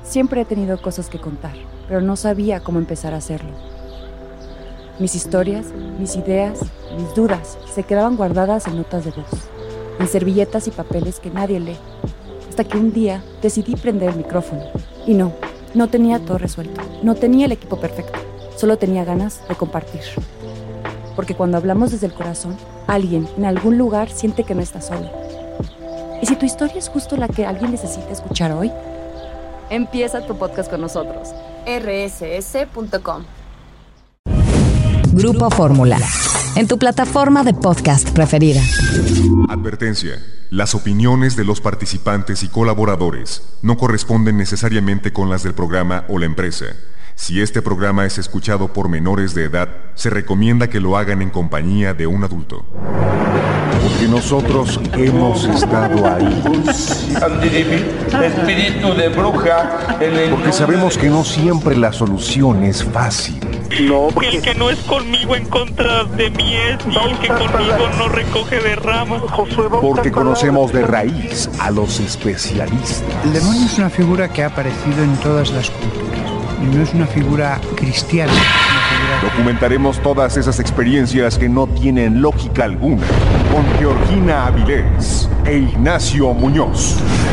Siempre he tenido cosas que contar, pero no sabía cómo empezar a hacerlo. Mis historias, mis ideas, mis dudas se quedaban guardadas en notas de voz, en servilletas y papeles que nadie lee, hasta que un día decidí prender el micrófono. Y no tenía todo resuelto, no tenía el equipo perfecto, solo tenía ganas de compartir. Porque cuando hablamos desde el corazón, alguien en algún lugar siente que no está solo. ¿Y si tu historia es justo la que alguien necesita escuchar hoy? Empieza tu podcast con nosotros. rss.com. Grupo Fórmula, en tu plataforma de podcast preferida. Advertencia. Las opiniones de los participantes y colaboradores no corresponden necesariamente con las del programa o la empresa. Si este programa es escuchado por menores de edad, se recomienda que lo hagan en compañía de un adulto. Porque nosotros hemos estado ahí. Espíritu de bruja. Porque sabemos que no siempre la solución es fácil. No, El que no es conmigo en contra de mí es, y el que conmigo no recoge de ramas. Porque conocemos de raíz a los especialistas. El demonio es una figura que ha aparecido en todas las culturas. Y no es una figura cristiana. Documentaremos todas esas experiencias que no tienen lógica alguna con Georgina Avilés e Ignacio Muñoz.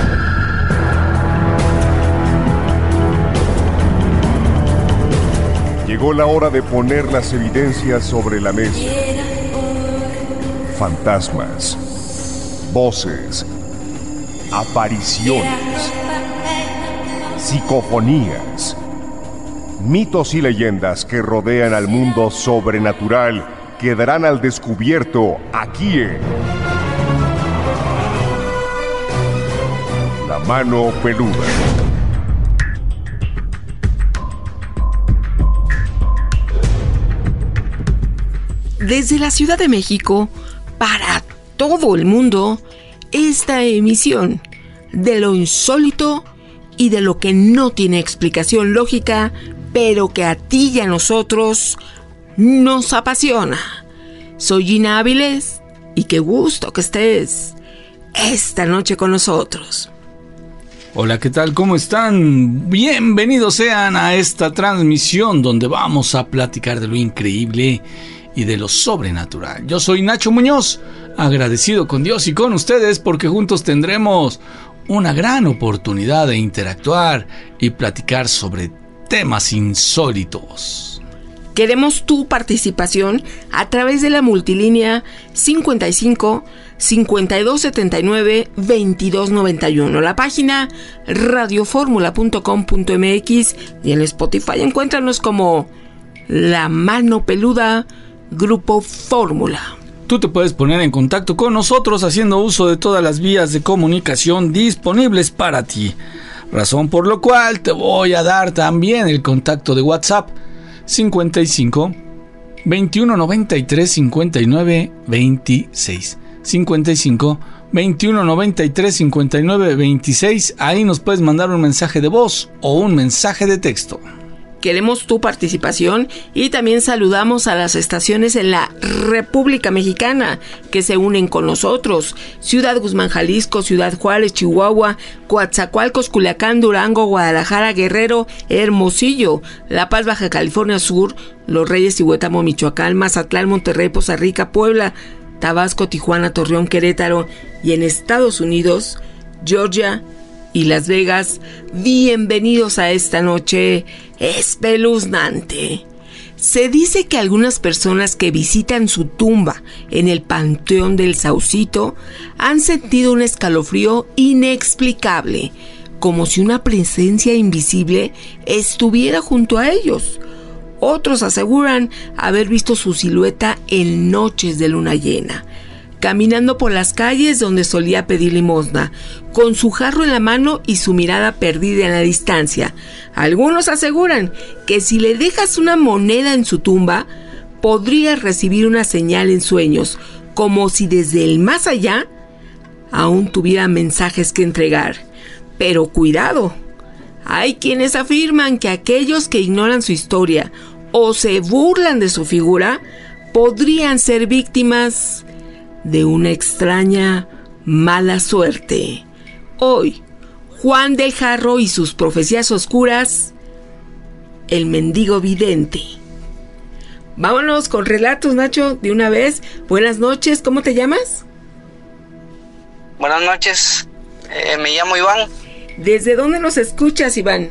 Llegó la hora de poner las evidencias sobre la mesa. Fantasmas, voces, apariciones, psicofonías, mitos y leyendas que rodean al mundo sobrenatural quedarán al descubierto aquí en La Mano Peluda. Desde la Ciudad de México, para todo el mundo, esta emisión de lo insólito y de lo que no tiene explicación lógica, pero que a ti y a nosotros nos apasiona. Soy Gina Avilés y qué gusto que estés esta noche con nosotros. Hola, ¿qué tal? ¿Cómo están? Bienvenidos sean a esta transmisión donde vamos a platicar de lo increíble y de lo sobrenatural. Yo soy Nacho Muñoz, agradecido con Dios y con ustedes porque juntos tendremos una gran oportunidad de interactuar y platicar sobre temas insólitos. Queremos tu participación a través de la multilínea 55 5279 2291, la página radioformula.com.mx y en Spotify encuéntranos como La Mano Peluda Grupo Fórmula. Tú te puedes poner en contacto con nosotros haciendo uso de todas las vías de comunicación disponibles para ti, razón por lo cual te voy a dar también el contacto de WhatsApp 55 21 93 59 26 55 21 93 59 26. Ahí nos puedes mandar un mensaje de voz o un mensaje de texto. Queremos tu participación y también saludamos a las estaciones en la República Mexicana que se unen con nosotros: Ciudad Guzmán, Jalisco, Ciudad Juárez, Chihuahua, Coatzacoalcos, Culiacán, Durango, Guadalajara, Guerrero, Hermosillo, La Paz, Baja California Sur, Los Reyes y Huetamo, Michoacán, Mazatlán, Monterrey, Poza Rica, Puebla, Tabasco, Tijuana, Torreón, Querétaro y en Estados Unidos, Georgia y Las Vegas. Bienvenidos a esta noche espeluznante. Se dice que algunas personas que visitan su tumba en el Panteón del Saucito han sentido un escalofrío inexplicable, como si una presencia invisible estuviera junto a ellos. Otros aseguran haber visto su silueta en noches de luna llena, caminando por las calles donde solía pedir limosna, con su jarro en la mano y su mirada perdida en la distancia. Algunos aseguran que si le dejas una moneda en su tumba, podrías recibir una señal en sueños, como si desde el más allá aún tuviera mensajes que entregar. Pero cuidado, hay quienes afirman que aquellos que ignoran su historia o se burlan de su figura podrían ser víctimas de una extraña mala suerte. Hoy, Juan del Jarro y sus profecías oscuras, el mendigo vidente. Vámonos con relatos, Nacho, de una vez. Buenas noches, ¿cómo te llamas? Buenas noches, me llamo Iván. ¿Desde dónde nos escuchas, Iván?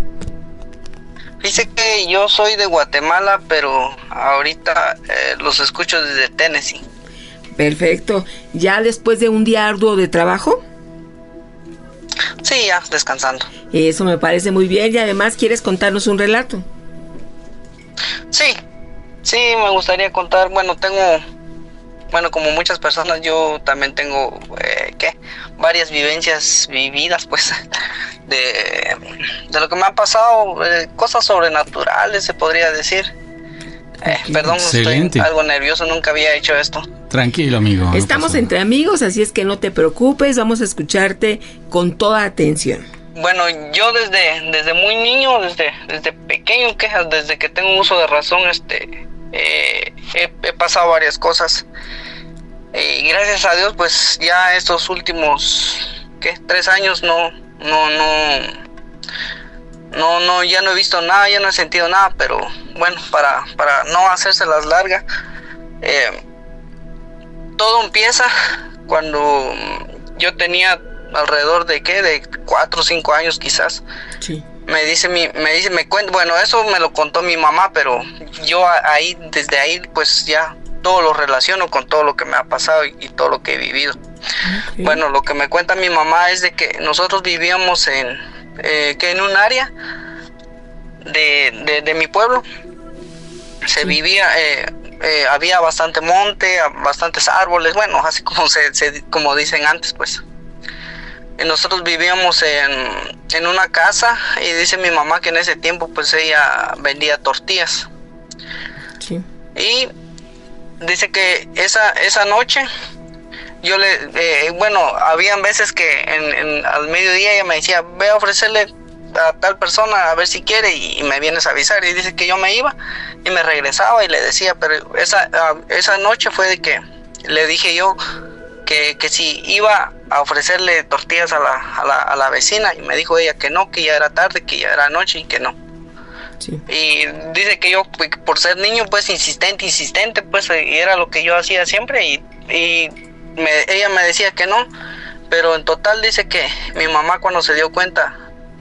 Dice que yo soy de Guatemala, pero ahorita los escucho desde Tennessee. Perfecto. ¿Ya después de un día arduo de trabajo? Sí, ya, descansando. Eso me parece muy bien, y además quieres contarnos un relato. Sí, me gustaría contar, como muchas personas, yo también tengo, varias vivencias vividas, pues, de lo que me ha pasado, cosas sobrenaturales, se podría decir. Perdón, excelente. Estoy algo nervioso, nunca había hecho esto. Tranquilo, amigo. Estamos entre amigos, así es que no te preocupes, vamos a escucharte con toda atención. Bueno, yo desde muy niño, desde pequeño, desde que tengo uso de razón, he pasado varias cosas. Y gracias a Dios, pues ya estos últimos 3 años ya no he visto nada, ya no he sentido nada, pero bueno, para no hacérselas largas, todo empieza cuando yo tenía alrededor de 4 o 5 años quizás. Sí. Me cuenta, bueno, eso me lo contó mi mamá, pero yo desde ahí pues ya todo lo relaciono con todo lo que me ha pasado y todo lo que he vivido. Okay. Bueno, lo que me cuenta mi mamá es de que nosotros vivíamos en un área de mi pueblo. Se vivía, había bastante monte, bastantes árboles, bueno, así como dicen antes, pues. Nosotros vivíamos en una casa y dice mi mamá que en ese tiempo pues ella vendía tortillas. Sí. Y dice que esa noche yo habían veces que al mediodía ella me decía, ve a ofrecerle a tal persona a ver si quiere y me vienes a avisar. Y dice que yo me iba y me regresaba y le decía, pero esa noche fue de que le dije yo que si iba a ofrecerle tortillas a la vecina, y me dijo ella que no, que ya era tarde, que ya era noche y que no. Sí. Y dice que yo, por ser niño, pues insistente, pues, y era lo que yo hacía siempre, y ella me decía que no, pero en total dice que mi mamá cuando se dio cuenta,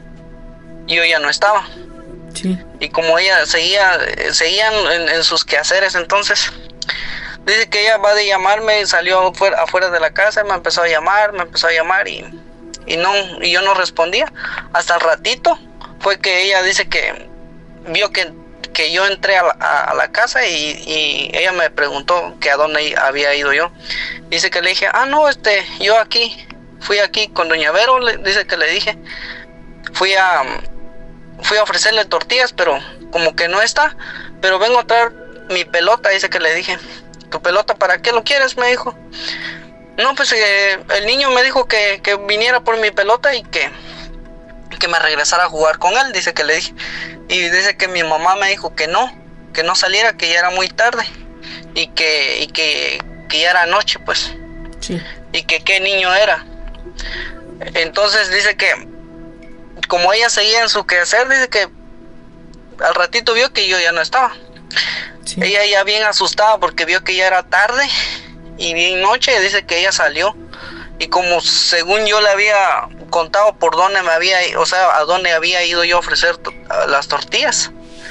yo ya no estaba. Sí. Y como ella seguía en sus quehaceres, entonces dice que ella va de llamarme, salió afuera de la casa, me empezó a llamar y yo no respondía. Hasta el ratito fue que ella dice que vio que yo entré a la casa y ella me preguntó que a dónde había ido yo. Dice que le dije, no, yo fui aquí con doña Vero, dice que le dije, fui a ofrecerle tortillas, pero como que no está, pero vengo a traer mi pelota, dice que le dije. ¿Tu pelota para qué lo quieres?, me dijo. No, pues el niño me dijo que viniera por mi pelota y que me regresara a jugar con él, dice que le dije. Y dice que mi mamá me dijo que no saliera, que ya era muy tarde y que ya era noche, pues. Sí. Y que qué niño era. Entonces dice que como ella seguía en su quehacer, dice que al ratito vio que yo ya no estaba. Sí. Ella ya bien asustada porque vio que ya era tarde y bien noche, dice que ella salió y como según yo le había contado por dónde a dónde había ido yo a ofrecer las tortillas,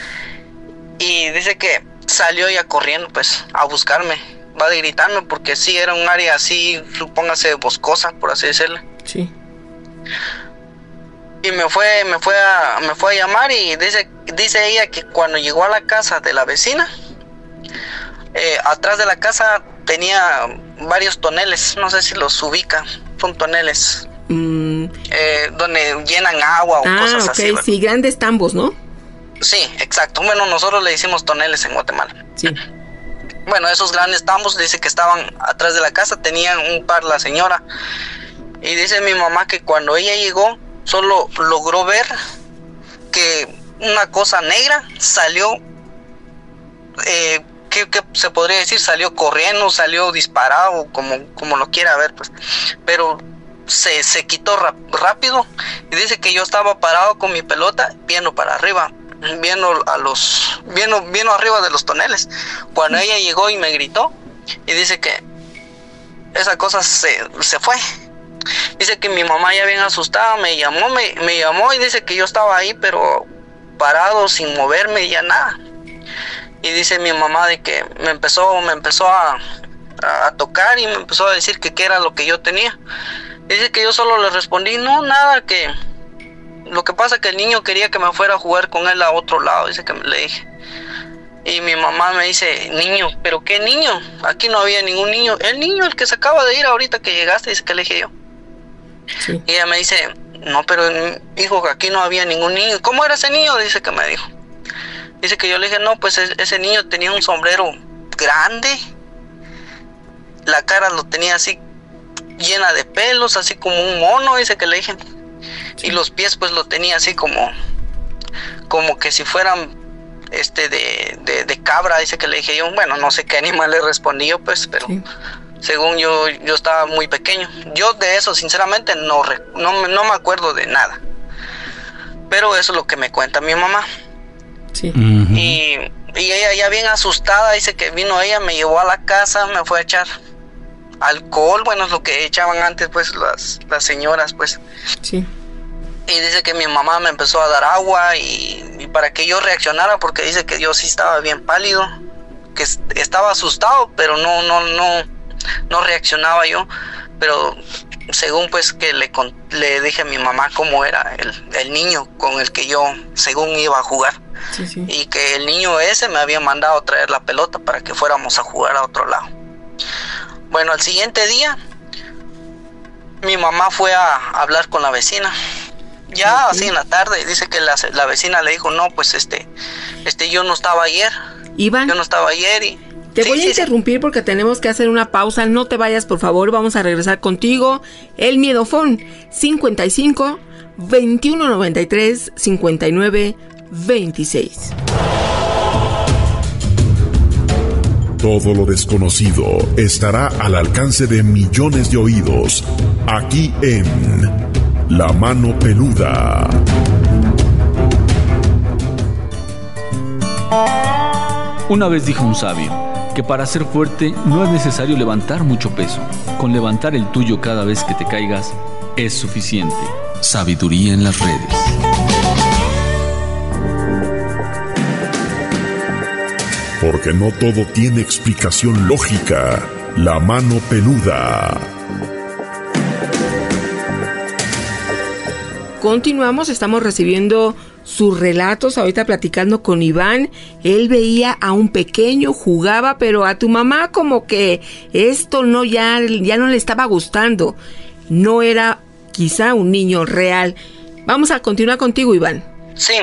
y dice que salió ya corriendo pues a buscarme, va de gritarme porque sí era un área así, supóngase boscosa, por así decirlo. Sí. Y me fue a llamar y dice ella que cuando llegó a la casa de la vecina, atrás de la casa tenía varios toneles, no sé si los ubica, son toneles donde llenan agua o cosas así. Ok, sí, grandes tambos, ¿no? Sí, exacto. Bueno, nosotros le hicimos toneles en Guatemala. Sí. Bueno, esos grandes tambos dice que estaban atrás de la casa, tenían un par la señora. Y dice mi mamá que cuando ella llegó, solo logró ver que una cosa negra salió, ¿qué se podría decir? Salió corriendo, salió disparado, como lo quiera ver, pues. Pero se quitó rápido, y dice que yo estaba parado con mi pelota viendo para arriba, viendo arriba de los toneles, cuando ella llegó y me gritó, y dice que esa cosa se fue. Dice que mi mamá ya bien asustada me llamó y dice que yo estaba ahí pero parado sin moverme, ya nada. Y dice mi mamá de que me empezó a tocar y me empezó a decir que qué era lo que yo tenía. Dice que yo solo le respondí, no, nada, que lo que pasa que el niño quería que me fuera a jugar con él a otro lado, dice que le dije. Y mi mamá me dice, niño, ¿pero qué niño? Aquí no había ningún niño. El niño, el que se acaba de ir ahorita que llegaste, dice que le dije yo. Sí. Y ella me dice, no, pero hijo, aquí no había ningún niño. ¿Cómo era ese niño? Dice que me dijo. Dice que yo le dije, no, pues ese niño tenía un sombrero grande, la cara lo tenía así llena de pelos, así como un mono, dice que le dije. Sí. Y los pies pues lo tenía así como que si fueran de cabra, dice que le dije yo. Bueno, no sé qué animal le respondí yo, pues, pero sí. Según yo estaba muy pequeño. Yo de eso sinceramente no me acuerdo de nada, pero eso es lo que me cuenta mi mamá. Sí. Uh-huh. Y ella ya bien asustada, dice que vino ella, me llevó a la casa, me fue a echar alcohol, bueno, es lo que echaban antes pues las señoras, pues. Sí. Y dice que mi mamá me empezó a dar agua y para que yo reaccionara, porque dice que yo sí estaba bien pálido, que estaba asustado, pero no reaccionaba yo. Pero según pues que le dije a mi mamá cómo era el niño con el que yo según iba a jugar. Sí, sí. Y que el niño ese me había mandado a traer la pelota para que fuéramos a jugar a otro lado. Bueno, al siguiente día mi mamá fue a hablar con la vecina. Ya así en la tarde, dice que la vecina le dijo, no, pues yo no estaba ayer. Iván, yo no estaba ayer y... Te voy a interrumpir porque tenemos que hacer una pausa. No te vayas, por favor, vamos a regresar contigo. El Miedofón, 55 21 93 59 26. Todo lo desconocido estará al alcance de millones de oídos, aquí en La Mano Peluda. Una vez dijo un sabio que para ser fuerte no es necesario levantar mucho peso. Con levantar el tuyo cada vez que te caigas es suficiente. Sabiduría en las redes. Porque no todo tiene explicación lógica. La Mano Peluda. Continuamos, estamos recibiendo sus relatos, ahorita platicando con Iván. Él veía a un pequeño, jugaba, pero a tu mamá como que esto ya no le estaba gustando. No era quizá un niño real. Vamos a continuar contigo, Iván. Sí,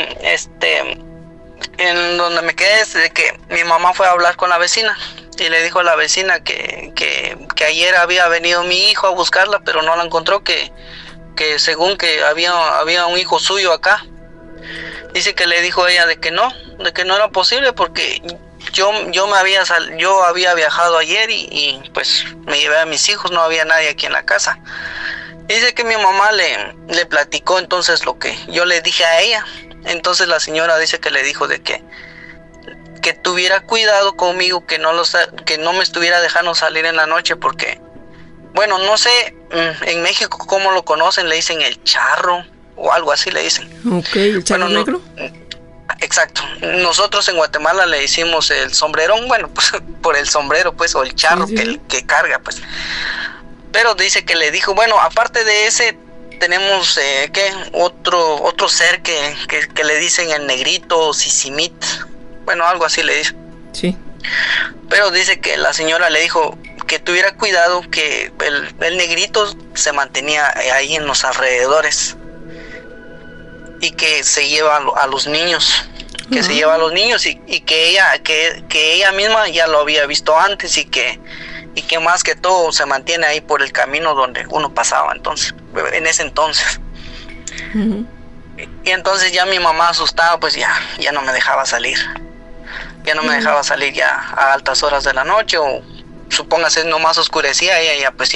en donde me quedé es de que mi mamá fue a hablar con la vecina y le dijo a la vecina que ayer había venido mi hijo a buscarla, pero no la encontró, que según que había un hijo suyo acá. Dice que le dijo ella de que no era posible porque yo había viajado ayer y pues me llevé a mis hijos, no había nadie aquí en la casa. Dice que mi mamá le platicó entonces lo que yo le dije a ella. Entonces la señora dice que le dijo de que tuviera cuidado conmigo, que no me estuviera dejando salir en la noche porque, bueno, no sé, en México cómo lo conocen, le dicen el charro o algo así le dicen. Ok, el charro negro. Exacto. Nosotros en Guatemala le decimos el sombrerón, bueno, pues por el sombrero, pues, o el charro, sí. que carga, pues. Pero dice que le dijo, bueno, aparte de ese, tenemos otro ser que le dicen el negrito o sisimit, bueno, algo así le dice. Sí. Pero dice que la señora le dijo que tuviera cuidado, que el negrito se mantenía ahí en los alrededores y que se lleva a los niños, que se lleva a los niños y que ella misma ya lo había visto antes y que más que todo se mantiene ahí por el camino donde uno pasaba en ese entonces. Uh-huh. Y entonces ya mi mamá asustada pues ya no me dejaba salir. Ya no me dejaba salir ya a altas horas de la noche, o supóngase nomás oscurecía, ella ya pues ya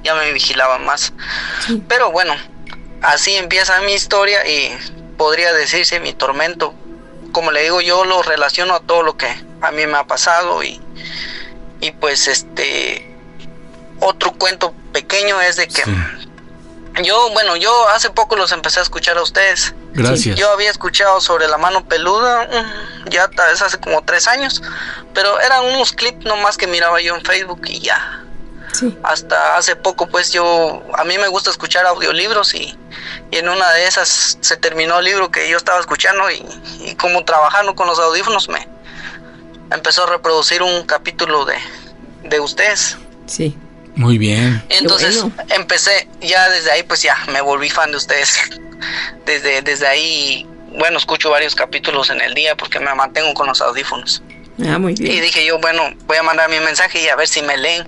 ya me vigilaban más. Sí. Pero bueno, así empieza mi historia y podría decirse mi tormento. Como le digo, yo lo relaciono a todo lo que a mí me ha pasado y pues otro cuento pequeño es de que yo hace poco los empecé a escuchar a ustedes. Gracias. Yo había escuchado sobre la mano peluda ya tal vez hace como 3 años, pero eran unos clips nomás que miraba yo en Facebook y ya. Sí. Hasta hace poco pues a mí me gusta escuchar audiolibros y en una de esas se terminó el libro que yo estaba escuchando y como trabajando con los audífonos me empezó a reproducir un capítulo de ustedes. Sí. Muy bien. Entonces empecé, ya desde ahí pues ya me volví fan de ustedes. Desde ahí, bueno, escucho varios capítulos en el día porque me mantengo con los audífonos. Muy bien. Y dije yo, bueno, voy a mandar mi mensaje y a ver si me leen.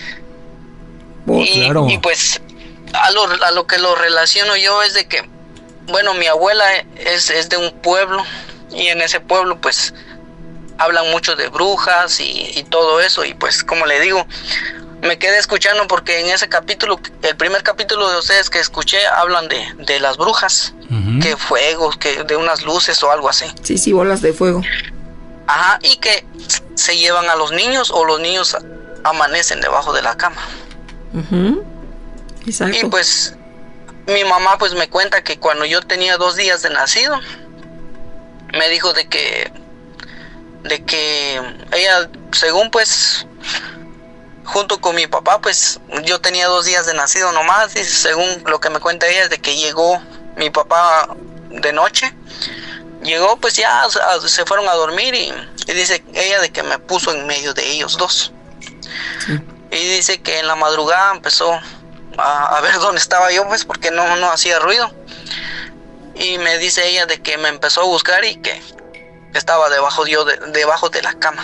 Claro. Y pues a lo que lo relaciono yo es de que, bueno, mi abuela es de un pueblo y en ese pueblo pues hablan mucho de brujas y todo eso y pues como le digo, me quedé escuchando porque en ese capítulo, el primer capítulo de ustedes que escuché, hablan de las brujas, que fuegos, que de unas luces o algo así. Sí, bolas de fuego. Ajá, y que se llevan a los niños o los niños amanecen debajo de la cama. Exacto. Y pues mi mamá pues me cuenta que cuando yo tenía 2 días de nacido, me dijo de que ella, según pues junto con mi papá, pues yo tenía 2 días de nacido nomás, y según lo que me cuenta ella es de que llegó mi papá de noche, llegó pues ya se fueron a dormir y dice ella de que me puso en medio de ellos dos. Sí. Y dice que en la madrugada empezó a ver dónde estaba yo, pues porque no hacía ruido. Y me dice ella de que me empezó a buscar y que estaba debajo de la cama.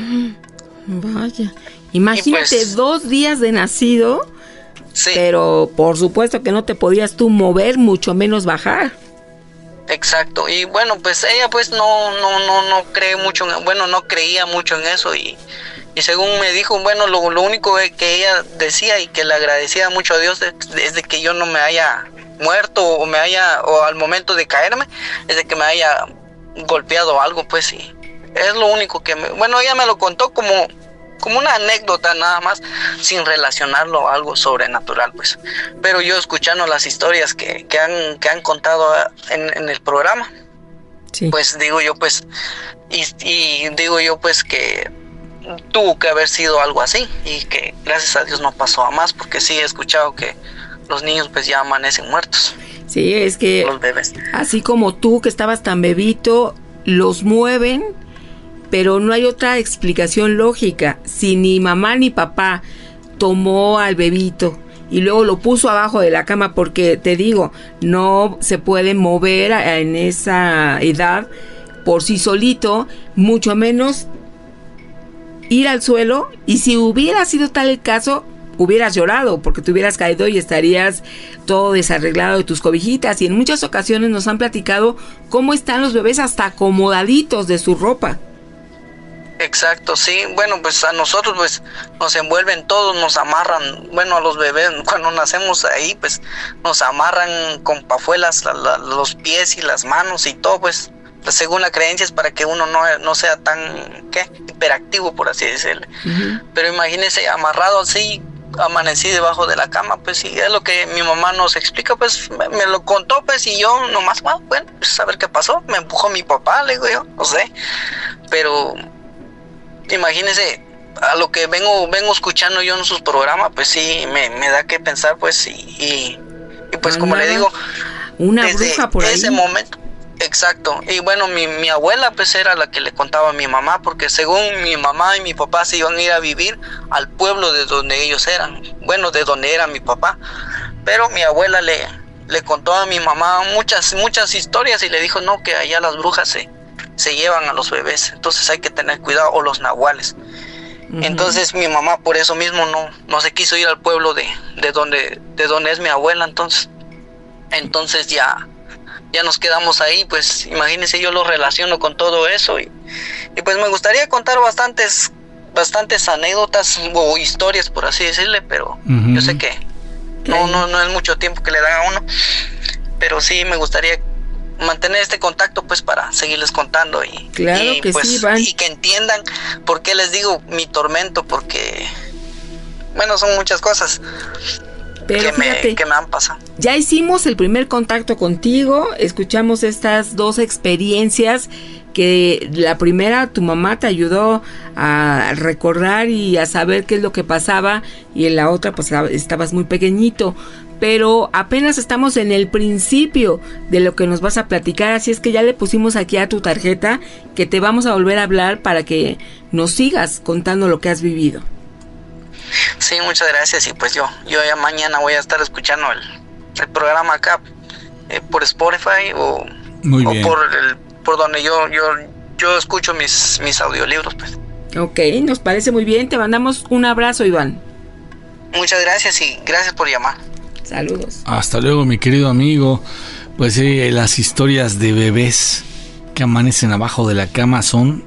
Vaya. Imagínate, pues, 2 días de nacido, sí. Pero por supuesto que no te podías tú mover, mucho menos bajar. Exacto, y bueno, pues ella pues no cree mucho, no creía mucho en eso y según me dijo, bueno, lo único que ella decía y que le agradecía mucho a Dios es de que yo no me haya muerto o al momento de caerme, es de que me haya golpeado algo, pues sí. Es lo único que ella me lo contó como una anécdota nada más, sin relacionarlo a algo sobrenatural, pues. Pero yo escuchando las historias que han contado en el programa, sí. Pues digo yo, pues, y digo yo, pues, que tuvo que haber sido algo así, y que gracias a Dios no pasó a más, porque sí he escuchado que los niños pues ya amanecen muertos. Sí, es que los bebés, así como tú que estabas tan bebito, los mueven, pero no hay otra explicación lógica. Si ni mamá ni papá tomó al bebito y luego lo puso abajo de la cama, porque te digo, no se puede mover en esa edad por sí solito, mucho menos ir al suelo, y si hubiera sido tal el caso, hubieras llorado porque te hubieras caído y estarías todo desarreglado de tus cobijitas. Y en muchas ocasiones nos han platicado cómo están los bebés hasta acomodaditos de su ropa. Exacto, sí. Bueno, pues a nosotros pues nos envuelven todos, nos amarran, a los bebés cuando nacemos ahí pues nos amarran con pajuelas los pies y las manos y todo, pues según la creencia es para que uno no sea tan hiperactivo, por así decirlo. Pero imagínese amarrado así, amanecí debajo de la cama, pues sí, es lo que mi mamá nos explica, pues me lo contó, pues, y yo nomás, pues a ver qué pasó, me empujó mi papá, le digo yo, no sé, pero imagínese a lo que vengo escuchando yo en sus programas, pues sí, me da que pensar, pues, y pues como le digo, una desde bruja por ahí. Ese momento. Exacto, y bueno, mi abuela pues era la que le contaba a mi mamá, porque según mi mamá y mi papá se iban a ir a vivir al pueblo de donde ellos eran, de donde era mi papá, pero mi abuela le contó a mi mamá muchas historias y le dijo no, que allá las brujas se llevan a los bebés, entonces hay que tener cuidado, o los nahuales. Entonces mi mamá por eso mismo no se quiso ir al pueblo de donde es mi abuela, entonces ya nos quedamos ahí, pues imagínense, yo lo relaciono con todo eso y pues me gustaría contar bastantes anécdotas o historias, por así decirle, pero yo sé que No es mucho tiempo que le dan a uno, pero sí me gustaría mantener este contacto pues para seguirles contando y pues, sí, Iván, y que entiendan por qué les digo mi tormento, porque bueno, son muchas cosas que me han pasado. Ya hicimos el primer contacto contigo, escuchamos estas dos experiencias, que la primera tu mamá te ayudó a recordar y a saber qué es lo que pasaba, y en la otra pues estabas muy pequeñito, pero apenas estamos en el principio de lo que nos vas a platicar, así es que ya le pusimos aquí a tu tarjeta que te vamos a volver a hablar para que nos sigas contando lo que has vivido. Sí, muchas gracias, y pues yo ya mañana voy a estar escuchando el programa acá por Spotify o por donde yo escucho mis audiolibros, pues. Ok, nos parece muy bien, te mandamos un abrazo, Iván. Muchas gracias y gracias por llamar. Saludos. Hasta luego, mi querido amigo. Pues sí, las historias de bebés que amanecen abajo de la cama son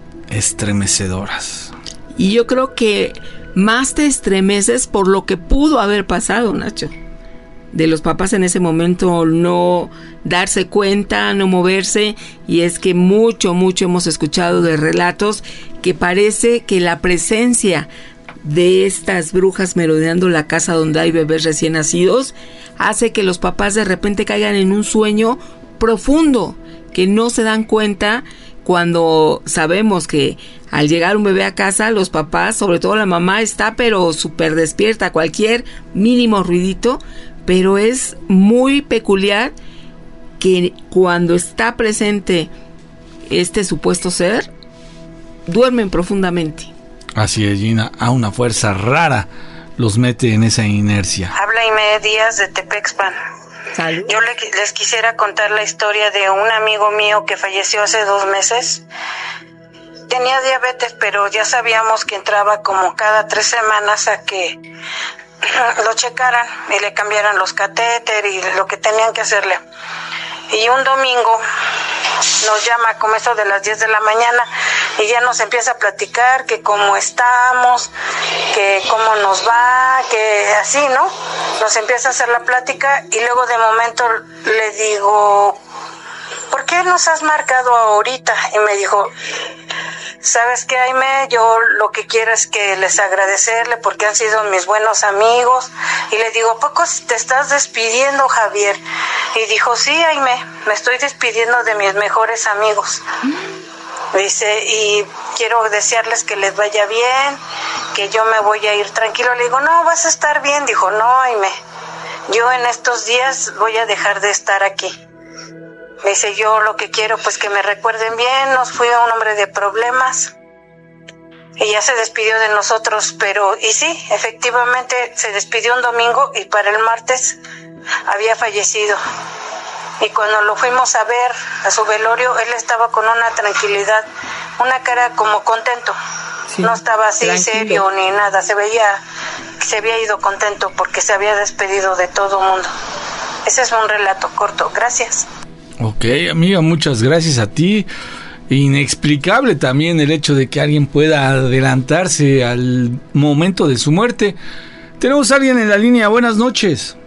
estremecedoras. Y yo creo que más te estremeces por lo que pudo haber pasado, Nacho. De los papás en ese momento no darse cuenta, no moverse, y es que mucho hemos escuchado de relatos que parece que la presencia de estas brujas merodeando la casa donde hay bebés recién nacidos hace que los papás de repente caigan en un sueño profundo, que no se dan cuenta cuando sabemos que al llegar un bebé a casa, los papás, sobre todo la mamá, está pero súper despierta a cualquier mínimo ruidito, pero es muy peculiar que cuando está presente este supuesto ser, duermen profundamente. Así es, Gina, a una fuerza rara los mete en esa inercia. Habla Aimé Díaz de Tepexpan. Salud. Yo les quisiera contar la historia de un amigo mío que falleció hace 2 meses. Tenía diabetes, pero ya sabíamos que entraba como cada 3 semanas a que lo checaran y le cambiaran los catéteres y lo que tenían que hacerle. Y un domingo nos llama como eso de las 10 de la mañana y ya nos empieza a platicar que cómo estamos, que cómo nos va, que así, ¿no? Nos empieza a hacer la plática y luego de momento le digo, ¿por qué nos has marcado ahorita? Y me dijo, ¿sabes qué, Aimé? Yo lo que quiero es que les agradecerle porque han sido mis buenos amigos. Y le digo, ¿a poco te estás despidiendo, Javier? Y dijo, sí, Aimé, me estoy despidiendo de mis mejores amigos. Dice, y quiero desearles que les vaya bien, que yo me voy a ir tranquilo. Le digo, no, vas a estar bien. Dijo, no, Aimé, yo en estos días voy a dejar de estar aquí. Me dice, yo lo que quiero pues que me recuerden bien, nos fui a un hombre de problemas. Y ya se despidió de nosotros, y sí, efectivamente se despidió un domingo y para el martes había fallecido. Y cuando lo fuimos a ver a su velorio, él estaba con una tranquilidad, una cara como contento. Sí, no estaba así tranquilo, serio ni nada, se había ido contento porque se había despedido de todo el mundo. Ese es un relato corto, gracias. Ok, amiga, muchas gracias a ti. Inexplicable también el hecho de que alguien pueda adelantarse al momento de su muerte. Tenemos a alguien en la línea, buenas noches.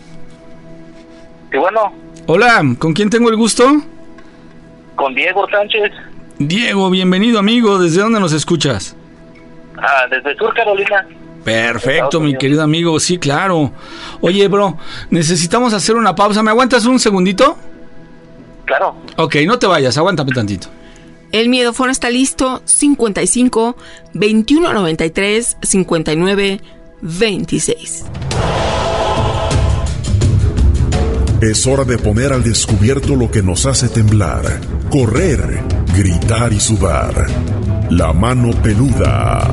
Sí, bueno. Hola, ¿con quién tengo el gusto? Con Diego Sánchez. Diego, bienvenido, amigo. ¿Desde dónde nos escuchas? Desde Sur Carolina. Perfecto, mi querido amigo, sí, claro. Oye, bro, necesitamos hacer una pausa. ¿Me aguantas un segundito? Claro. Ok, no te vayas, aguántame tantito. El Miedofón está listo, 55 21 93 59 26. Es hora de poner al descubierto lo que nos hace temblar, correr, gritar y sudar. La mano peluda.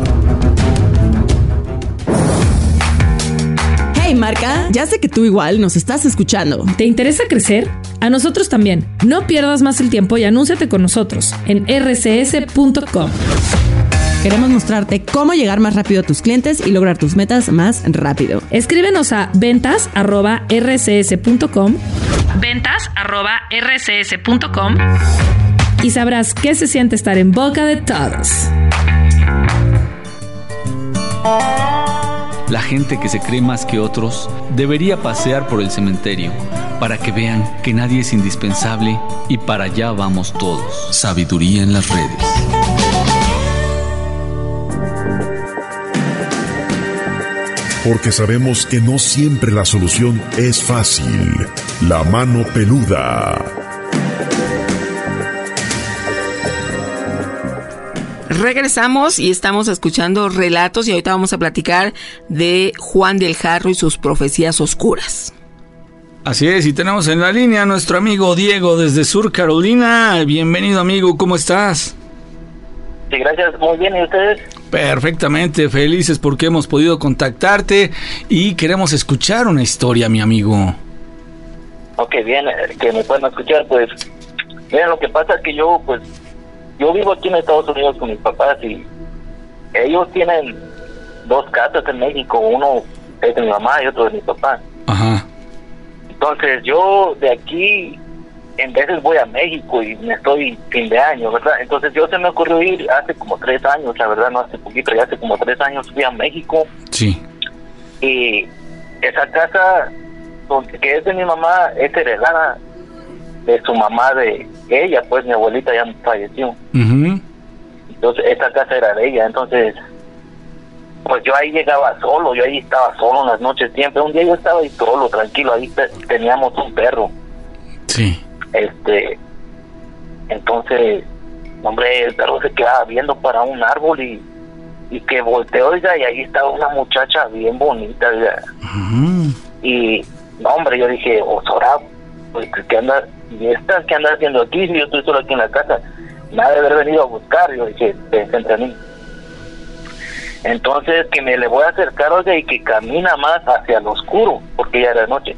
Hey Marca, ya sé que tú igual nos estás escuchando. ¿Te interesa crecer? A nosotros también. No pierdas más el tiempo y anúnciate con nosotros en rcs.com. Queremos mostrarte cómo llegar más rápido a tus clientes y lograr tus metas más rápido. Escríbenos a ventas@rcs.com. ventas@rcs.com y sabrás qué se siente estar en boca de todos. La gente que se cree más que otros debería pasear por el cementerio para que vean que nadie es indispensable y para allá vamos todos. Sabiduría en las redes. Porque sabemos que no siempre la solución es fácil. La mano peluda. Regresamos y estamos escuchando relatos y ahorita vamos a platicar de Juan del Jarro y sus profecías oscuras. Así es, y tenemos en la línea a nuestro amigo Diego desde Sur Carolina. Bienvenido, amigo, ¿cómo estás? Sí, gracias, muy bien, ¿y ustedes? Perfectamente, felices porque hemos podido contactarte y queremos escuchar una historia, mi amigo. Ok, bien, que me puedan escuchar, pues, miren, lo que pasa es que yo vivo aquí en Estados Unidos con mis papás y ellos tienen 2 casas en México, uno es de mi mamá y otro de mi papá. Ajá. Entonces yo de aquí en veces voy a México y me estoy fin de año, ¿verdad? Entonces yo se me ocurrió ir hace como 3 años, la verdad no hace poquito, ya hace como 3 años fui a México. Sí. Y esa casa que es de mi mamá es heredada de su mamá, de ella, pues mi abuelita ya falleció. Uh-huh. Entonces esa casa era de ella, entonces pues yo ahí llegaba solo, yo ahí estaba solo en las noches siempre. Un día yo estaba ahí solo, tranquilo, ahí teníamos un perro. Sí. Entonces, hombre, el perro se quedaba viendo para un árbol y que volteó, oiga, y ahí estaba una muchacha bien bonita, oiga. Uh-huh. Y, no, hombre, yo dije, Osora, pues, ¿qué anda? ¿Y esta qué anda haciendo aquí? Si yo estoy solo aquí en la casa, nada de haber venido a buscar. Yo dije, pensé entre mí. Entonces, que me le voy a acercar, oiga, y que camina más hacia lo oscuro, porque ya era noche.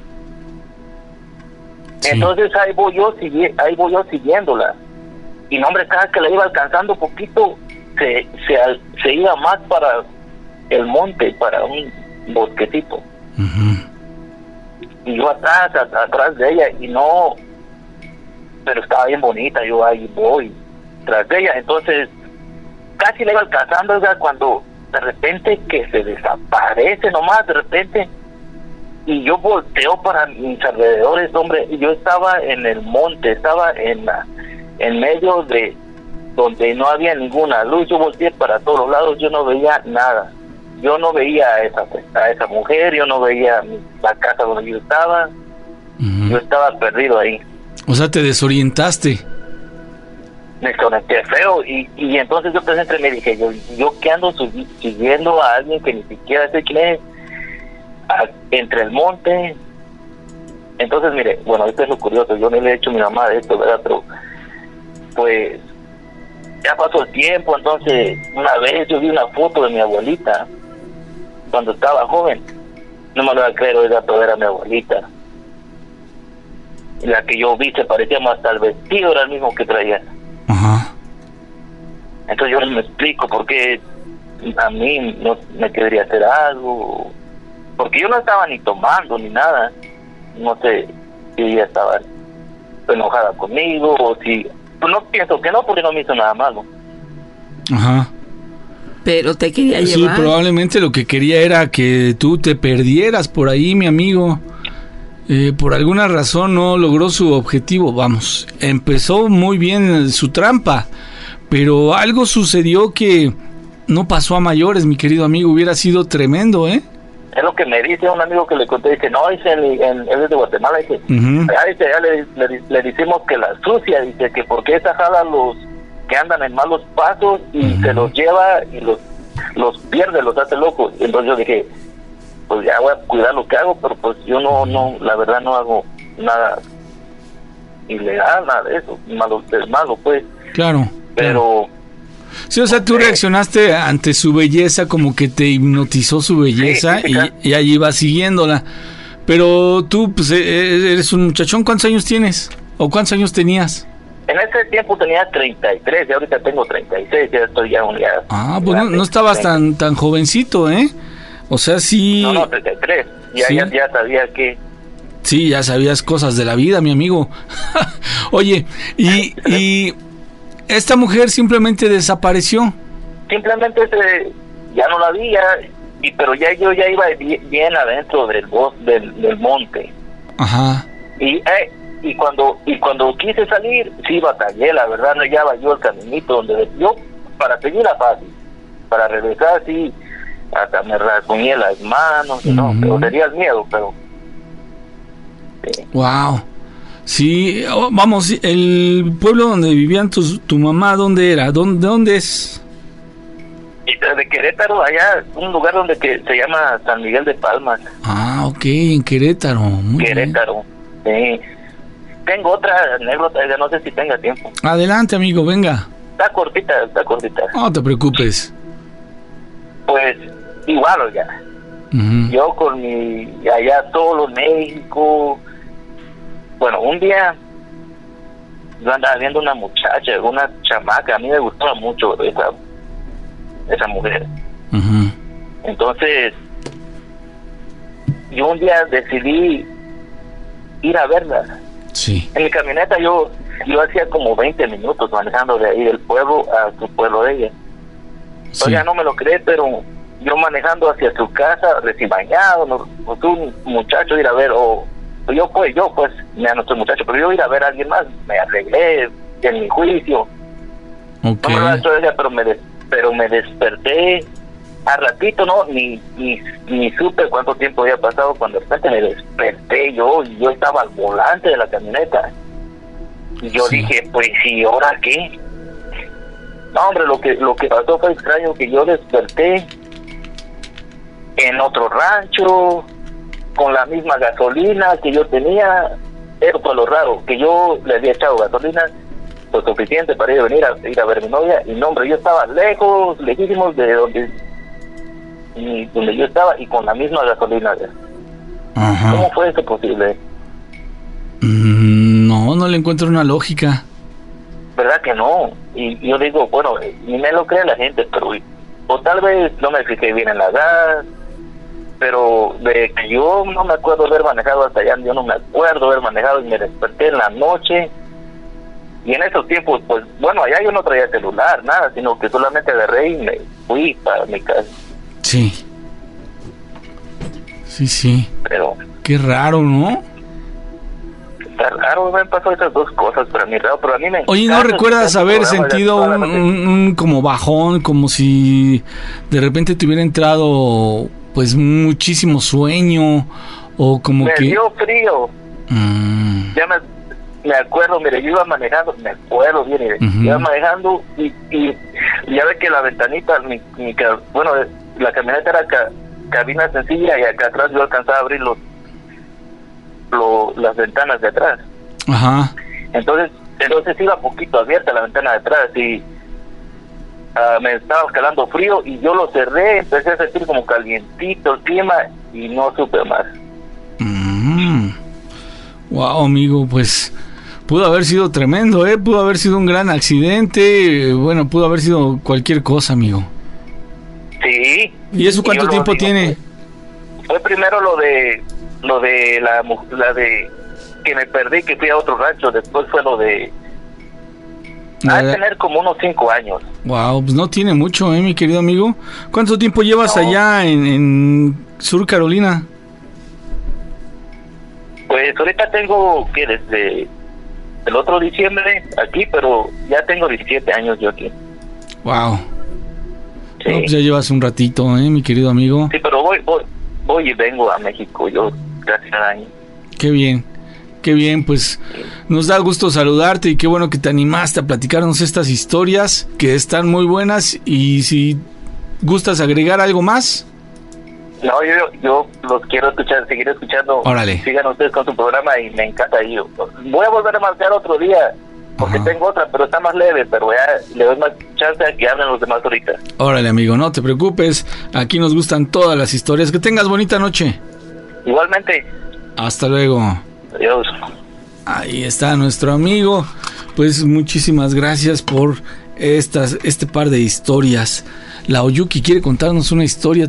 Sí. Entonces ahí voy yo siguiéndola. Y no, hombre, cada que la iba alcanzando poquito, se iba más para el monte, para un bosquecito. Uh-huh. Y yo atrás de ella, y no, pero estaba bien bonita, yo ahí voy tras de ella. Entonces casi la iba alcanzando, oiga, cuando de repente que se desaparece nomás, de repente, y yo volteo para mis alrededores, hombre, y yo estaba en el monte, estaba en medio de donde no había ninguna luz. Yo volteé para todos lados, yo no veía nada, yo no veía a esa mujer, yo no veía la casa donde yo estaba. Uh-huh. Yo estaba perdido ahí. O sea, te desorientaste. Me conecté feo y entonces yo pensé entre mí, dije, yo que ando siguiendo a alguien que ni siquiera sé quién es, entre el monte. Entonces, mire, bueno, esto es lo curioso, yo no le he hecho a mi mamá de esto, ¿verdad? Pero, pues, ya pasó el tiempo. Entonces, una vez yo vi una foto de mi abuelita, cuando estaba joven. No me lo voy a creer, oiga, pero era mi abuelita. La que yo vi se parecía más al vestido, era el mismo que traía. Ajá. Entonces yo no me explico por qué a mí no me quería hacer algo, porque yo no estaba ni tomando ni nada. No sé si ella estaba enojada conmigo o si, pues no pienso que no, porque no me hizo nada malo. Ajá. Pero te quería llevar. Sí, probablemente lo que quería era que tú te perdieras por ahí, mi amigo. Por alguna razón no logró su objetivo. Vamos, empezó muy bien su trampa, pero algo sucedió que no pasó a mayores, mi querido amigo. Hubiera sido tremendo, ¿eh? Es lo que me dice un amigo que le conté. Dice, no, dice, él es de Guatemala. Dice, uh-huh. Ya le decimos que la sucia. Dice que porque esa jala los que andan en malos pasos y uh-huh. se los lleva y los pierde, los hace locos. Y entonces yo dije, pues ya voy a cuidar lo que hago, pero pues yo no, la verdad no hago nada ilegal, nada de eso, malo pues. Claro. Pero... Sí, o sea, tú reaccionaste ante su belleza, como que te hipnotizó su belleza, sí, y ahí ibas siguiéndola. Pero tú, pues, eres un muchachón. ¿Cuántos años tienes? ¿O cuántos años tenías? En ese tiempo tenía 33, y ahorita tengo 36, ya estoy ya un día. Ah, pues no estabas tan jovencito, ¿eh? O sea, sí... No, 33. ¿Sí? Ya sabía que... Sí, ya sabías cosas de la vida, mi amigo. Oye, y esta mujer simplemente desapareció. Simplemente ya no la vi, pero yo ya iba bien adentro del del monte. Ajá. Y cuando quise salir, sí batallé, la verdad, no hallaba yo el caminito donde yo, para seguir la fácil, para regresar, sí, hasta me rasguñé las manos, no, pero tenía el miedo, pero... Sí. Wow. Sí, vamos, el pueblo donde vivían tu mamá, ¿dónde era? ¿Dónde es? De Querétaro, allá, un lugar donde se llama San Miguel de Palmas. Ah, ok, en Querétaro. Muy Querétaro, bien. Sí. Tengo otra anécdota, ya no sé si tenga tiempo. Adelante, amigo, venga. Está cortita. No te preocupes. Pues, igual, oiga. Yo con allá solo en México. Bueno, un día yo andaba viendo una muchacha, una chamaca, a mí me gustaba mucho esa mujer. Entonces, yo un día decidí ir a verla. Sí. En mi camioneta yo hacía como 20 minutos manejando de ahí del pueblo a su pueblo de ella. Sí. Ella no me lo cree, pero yo manejando hacia su casa, recién bañado, un muchacho ir a ver, yo pues, ya no soy muchacho, pero yo ir a ver a alguien más, me arreglé en mi juicio. Okay. No me lo ha hecho ella, pero me desperté a ratito, no, ni supe cuánto tiempo había pasado cuando de repente me desperté yo estaba al volante de la camioneta. Y yo dije, pues, ¿y ahora qué? No, hombre, lo que pasó fue extraño, que yo desperté en otro rancho, con la misma gasolina que yo tenía. Eso fue lo raro, que yo le había echado gasolina lo suficiente para ir a ver a mi novia, y no, hombre, yo estaba lejísimos de donde yo estaba, y con la misma gasolina. Ajá. ¿Cómo fue eso posible? No le encuentro una lógica. ¿Verdad que no? Y yo digo, bueno, ni me lo cree la gente, pero o tal vez no me fijé bien en la gas, pero de que yo no me acuerdo haber manejado hasta allá, yo no me acuerdo haber manejado, y me desperté en la noche. Y en esos tiempos, pues, bueno, allá yo no traía celular, nada, sino que solamente agarré y me fui para mi casa. Sí. Sí. Pero... Qué raro, ¿no? Está raro, me han pasado esas dos cosas, pero a mí me... Oye, ¿no recuerdas haber sentido un como bajón, como si de repente te hubiera entrado, pues, muchísimo sueño, o como me que... Me dio frío. Ya me acuerdo, mire, yo iba manejando, me acuerdo bien, iba manejando y ya ve que la ventanita, bueno, la camioneta era cabina sencilla, y acá atrás yo alcanzaba a abrir las ventanas de atrás. Ajá. Entonces iba poquito abierta la ventana de atrás, y me estaba calando frío, y yo lo cerré, empecé a sentir como calientito el clima, y no supe más. Wow, amigo, pues pudo haber sido tremendo, pudo haber sido un gran accidente, bueno, pudo haber sido cualquier cosa, amigo. Sí. ¿Y eso cuánto tiempo tiene? Fue primero lo de la de que me perdí, que fui a otro rancho. Después fue lo de tener como unos 5 años. Wow, pues no tiene mucho, mi querido amigo. ¿Cuánto tiempo llevas allá en Sur Carolina? Pues ahorita tengo que desde el otro diciembre aquí, pero ya tengo 17 años yo aquí. Wow. Sí. No, pues ya llevas un ratito, mi querido amigo. Sí, pero voy y vengo a México yo casi cada año. Qué bien, pues nos da gusto saludarte, y qué bueno que te animaste a platicarnos estas historias que están muy buenas. Y si gustas agregar algo más. No, yo los quiero escuchar, seguir escuchando. Órale. Sigan ustedes con su programa y me encanta. Voy a volver a marcar otro día, porque tengo otra, pero está más leve, pero ya le doy más chance a que hablen los demás ahorita. Órale, amigo, no te preocupes, aquí nos gustan todas las historias. Que tengas bonita noche. Igualmente. Hasta luego. Adiós. Ahí está nuestro amigo. Pues muchísimas gracias por este par de historias. La Oyuki quiere contarnos una historia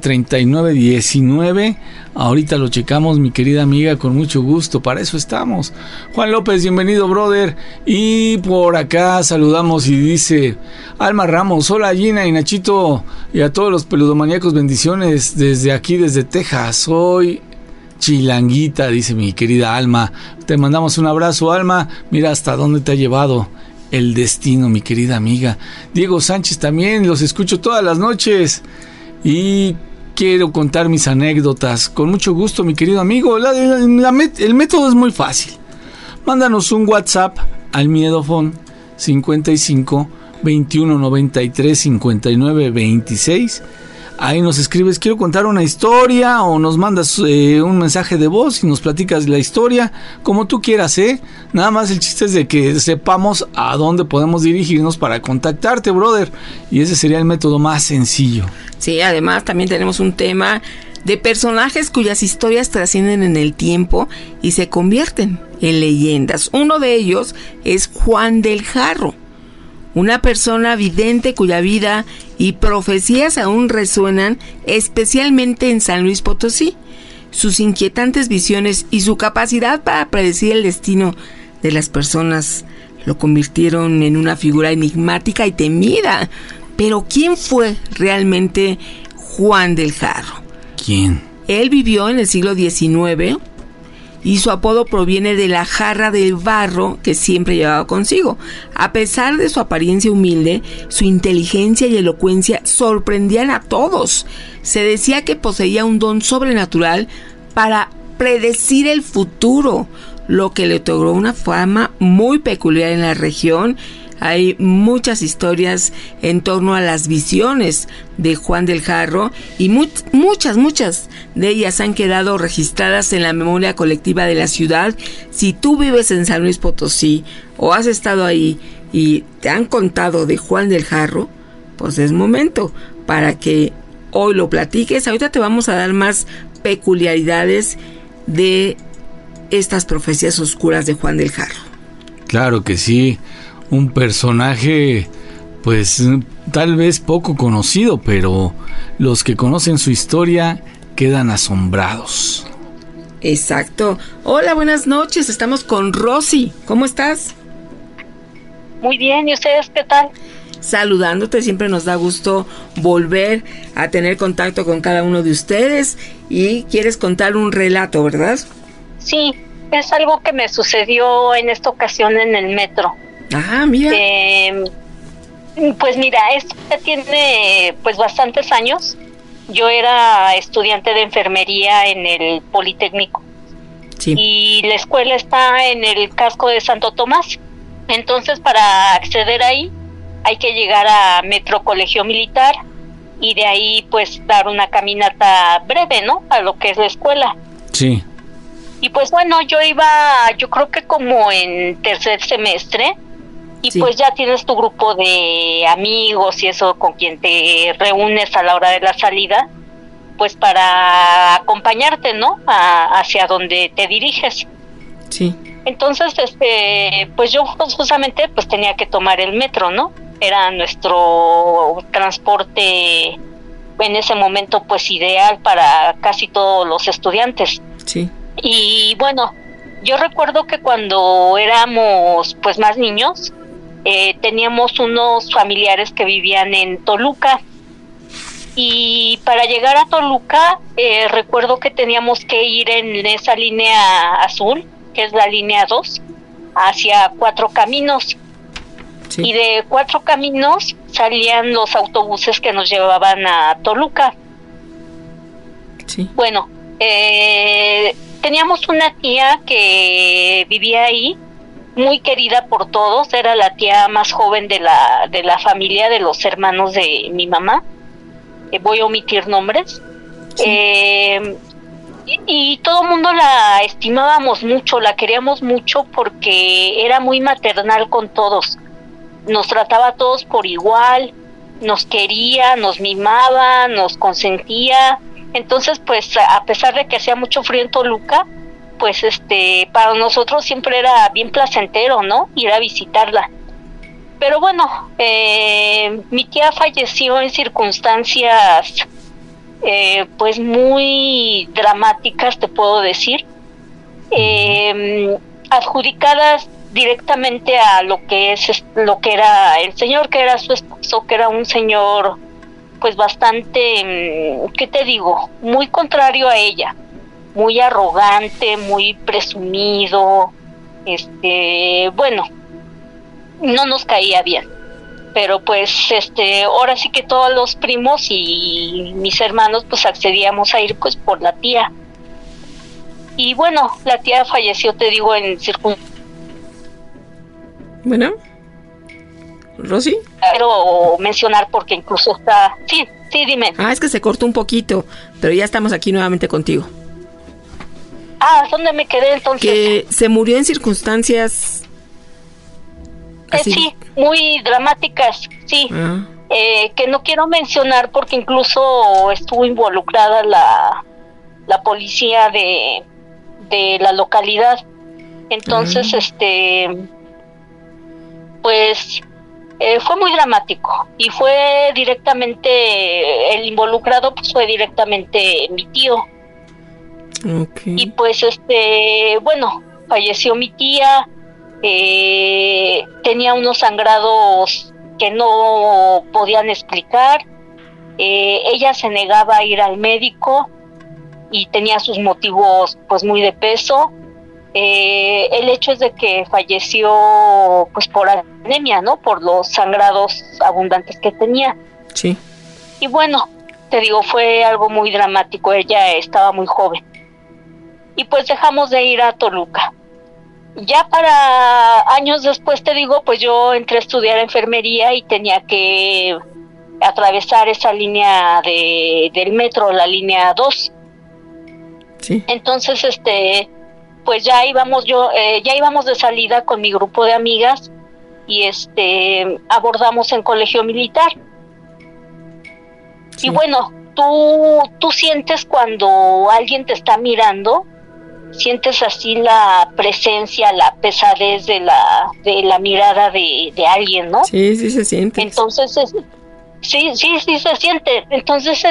3919. Ahorita lo checamos, mi querida amiga, con mucho gusto. Para eso estamos. Juan López, bienvenido, brother. Y por acá saludamos y dice Alma Ramos: hola Gina y Nachito y a todos los peludomaníacos, bendiciones desde aquí, desde Texas. Soy chilanguita, dice mi querida Alma. Te mandamos un abrazo, Alma. Mira hasta dónde te ha llevado el destino, mi querida amiga. Diego Sánchez también, los escucho todas las noches y quiero contar mis anécdotas. Con mucho gusto, mi querido amigo. El método es muy fácil. Mándanos un WhatsApp al Miedofón 55 21 93 59 26. Ahí nos escribes: quiero contar una historia, o nos mandas un mensaje de voz y nos platicas la historia, como tú quieras, Nada más el chiste es de que sepamos a dónde podemos dirigirnos para contactarte, brother. Y ese sería el método más sencillo. Sí, además también tenemos un tema de personajes cuyas historias trascienden en el tiempo y se convierten en leyendas. Uno de ellos es Juan del Jarro, una persona vidente cuya vida y profecías aún resuenan, especialmente en San Luis Potosí. Sus inquietantes visiones y su capacidad para predecir el destino de las personas lo convirtieron en una figura enigmática y temida. Pero ¿quién fue realmente Juan del Jarro? ¿Quién? Él vivió en el siglo XIX y su apodo proviene de la jarra del barro que siempre llevaba consigo. A pesar de su apariencia humilde, su inteligencia y elocuencia sorprendían a todos. Se decía que poseía un don sobrenatural para predecir el futuro, lo que le otorgó una fama muy peculiar en la región. Hay muchas historias en torno a las visiones de Juan del Jarro y muchas de ellas han quedado registradas en la memoria colectiva de la ciudad. Si tú vives en San Luis Potosí o has estado ahí y te han contado de Juan del Jarro, pues es momento para que hoy lo platiques. Ahorita te vamos a dar más peculiaridades de estas profecías oscuras de Juan del Jarro. Claro que sí. Un personaje, pues, tal vez poco conocido, pero los que conocen su historia quedan asombrados. Exacto. Hola, buenas noches. Estamos con Rosy. ¿Cómo estás? Muy bien. ¿Y ustedes qué tal? Saludándote. Siempre nos da gusto volver a tener contacto con cada uno de ustedes. Y quieres contar un relato, ¿verdad? Sí, es algo que me sucedió en esta ocasión en el metro. Ah, mira. Pues mira, esto ya tiene pues bastantes años. Yo era estudiante de enfermería en el Politécnico. Sí. Y la escuela está en el casco de Santo Tomás. Entonces, para acceder ahí hay que llegar a Metro Colegio Militar y de ahí pues dar una caminata breve, ¿no? A lo que es la escuela. Sí. Y pues bueno, yo creo que como en tercer semestre. Y sí, pues ya tienes tu grupo de amigos y eso con quien te reúnes a la hora de la salida, pues para acompañarte, ¿no? Hacia donde te diriges. Sí. Entonces, pues yo justamente pues tenía que tomar el metro, ¿no? Era nuestro transporte en ese momento pues ideal para casi todos los estudiantes. Sí. Y bueno, yo recuerdo que cuando éramos pues más niños, teníamos unos familiares que vivían en Toluca y para llegar a Toluca recuerdo que teníamos que ir en esa línea azul, que es la línea 2, hacia Cuatro Caminos. Sí. Y de Cuatro Caminos salían los autobuses que nos llevaban a Toluca. Sí. Bueno, teníamos una tía que vivía ahí, muy querida por todos, era la tía más joven de la familia, de los hermanos de mi mamá. Voy a omitir nombres. Sí. Y todo el mundo la estimábamos mucho, la queríamos mucho porque era muy maternal con todos. Nos trataba a todos por igual, nos quería, nos mimaba, nos consentía. Entonces, pues, a pesar de que hacía mucho frío en Toluca, pues para nosotros siempre era bien placentero, ¿no? Ir a visitarla. Pero bueno, mi tía falleció en circunstancias pues muy dramáticas, te puedo decir, adjudicadas directamente a lo que era el señor, que era su esposo, que era un señor pues bastante, ¿qué te digo? Muy contrario a ella, muy arrogante, muy presumido, bueno, no nos caía bien. Pero pues ahora sí que todos los primos y mis hermanos pues accedíamos a ir pues por la tía. Y bueno, la tía falleció, te digo, en circunstancias. Bueno, Rosy. Quiero mencionar porque incluso está... Sí, dime. Es que se cortó un poquito, pero ya estamos aquí nuevamente contigo. ¿Dónde me quedé entonces? Que se murió en circunstancias... sí, muy dramáticas, sí. Que no quiero mencionar porque incluso estuvo involucrada la policía de la localidad. Entonces, pues fue muy dramático y fue directamente, el involucrado pues fue directamente mi tío. Okay. Y pues bueno, falleció mi tía. Tenía unos sangrados que no podían explicar. Ella se negaba a ir al médico y tenía sus motivos pues muy de peso. El hecho es de que falleció pues por anemia, ¿no? Por los sangrados abundantes que tenía. Sí. Y bueno, te digo, fue algo muy dramático. Ella estaba muy joven. Y pues dejamos de ir a Toluca. Ya para años después, te digo, pues yo entré a estudiar enfermería y tenía que atravesar esa línea del metro, la línea 2. Sí. Entonces, pues ya íbamos de salida con mi grupo de amigas y abordamos en colegio militar. Sí. Y bueno, tú sientes cuando alguien te está mirando, sientes así la presencia, la pesadez de la mirada de alguien, ¿no? Sí, sí se siente. Entonces, sí se siente. Entonces,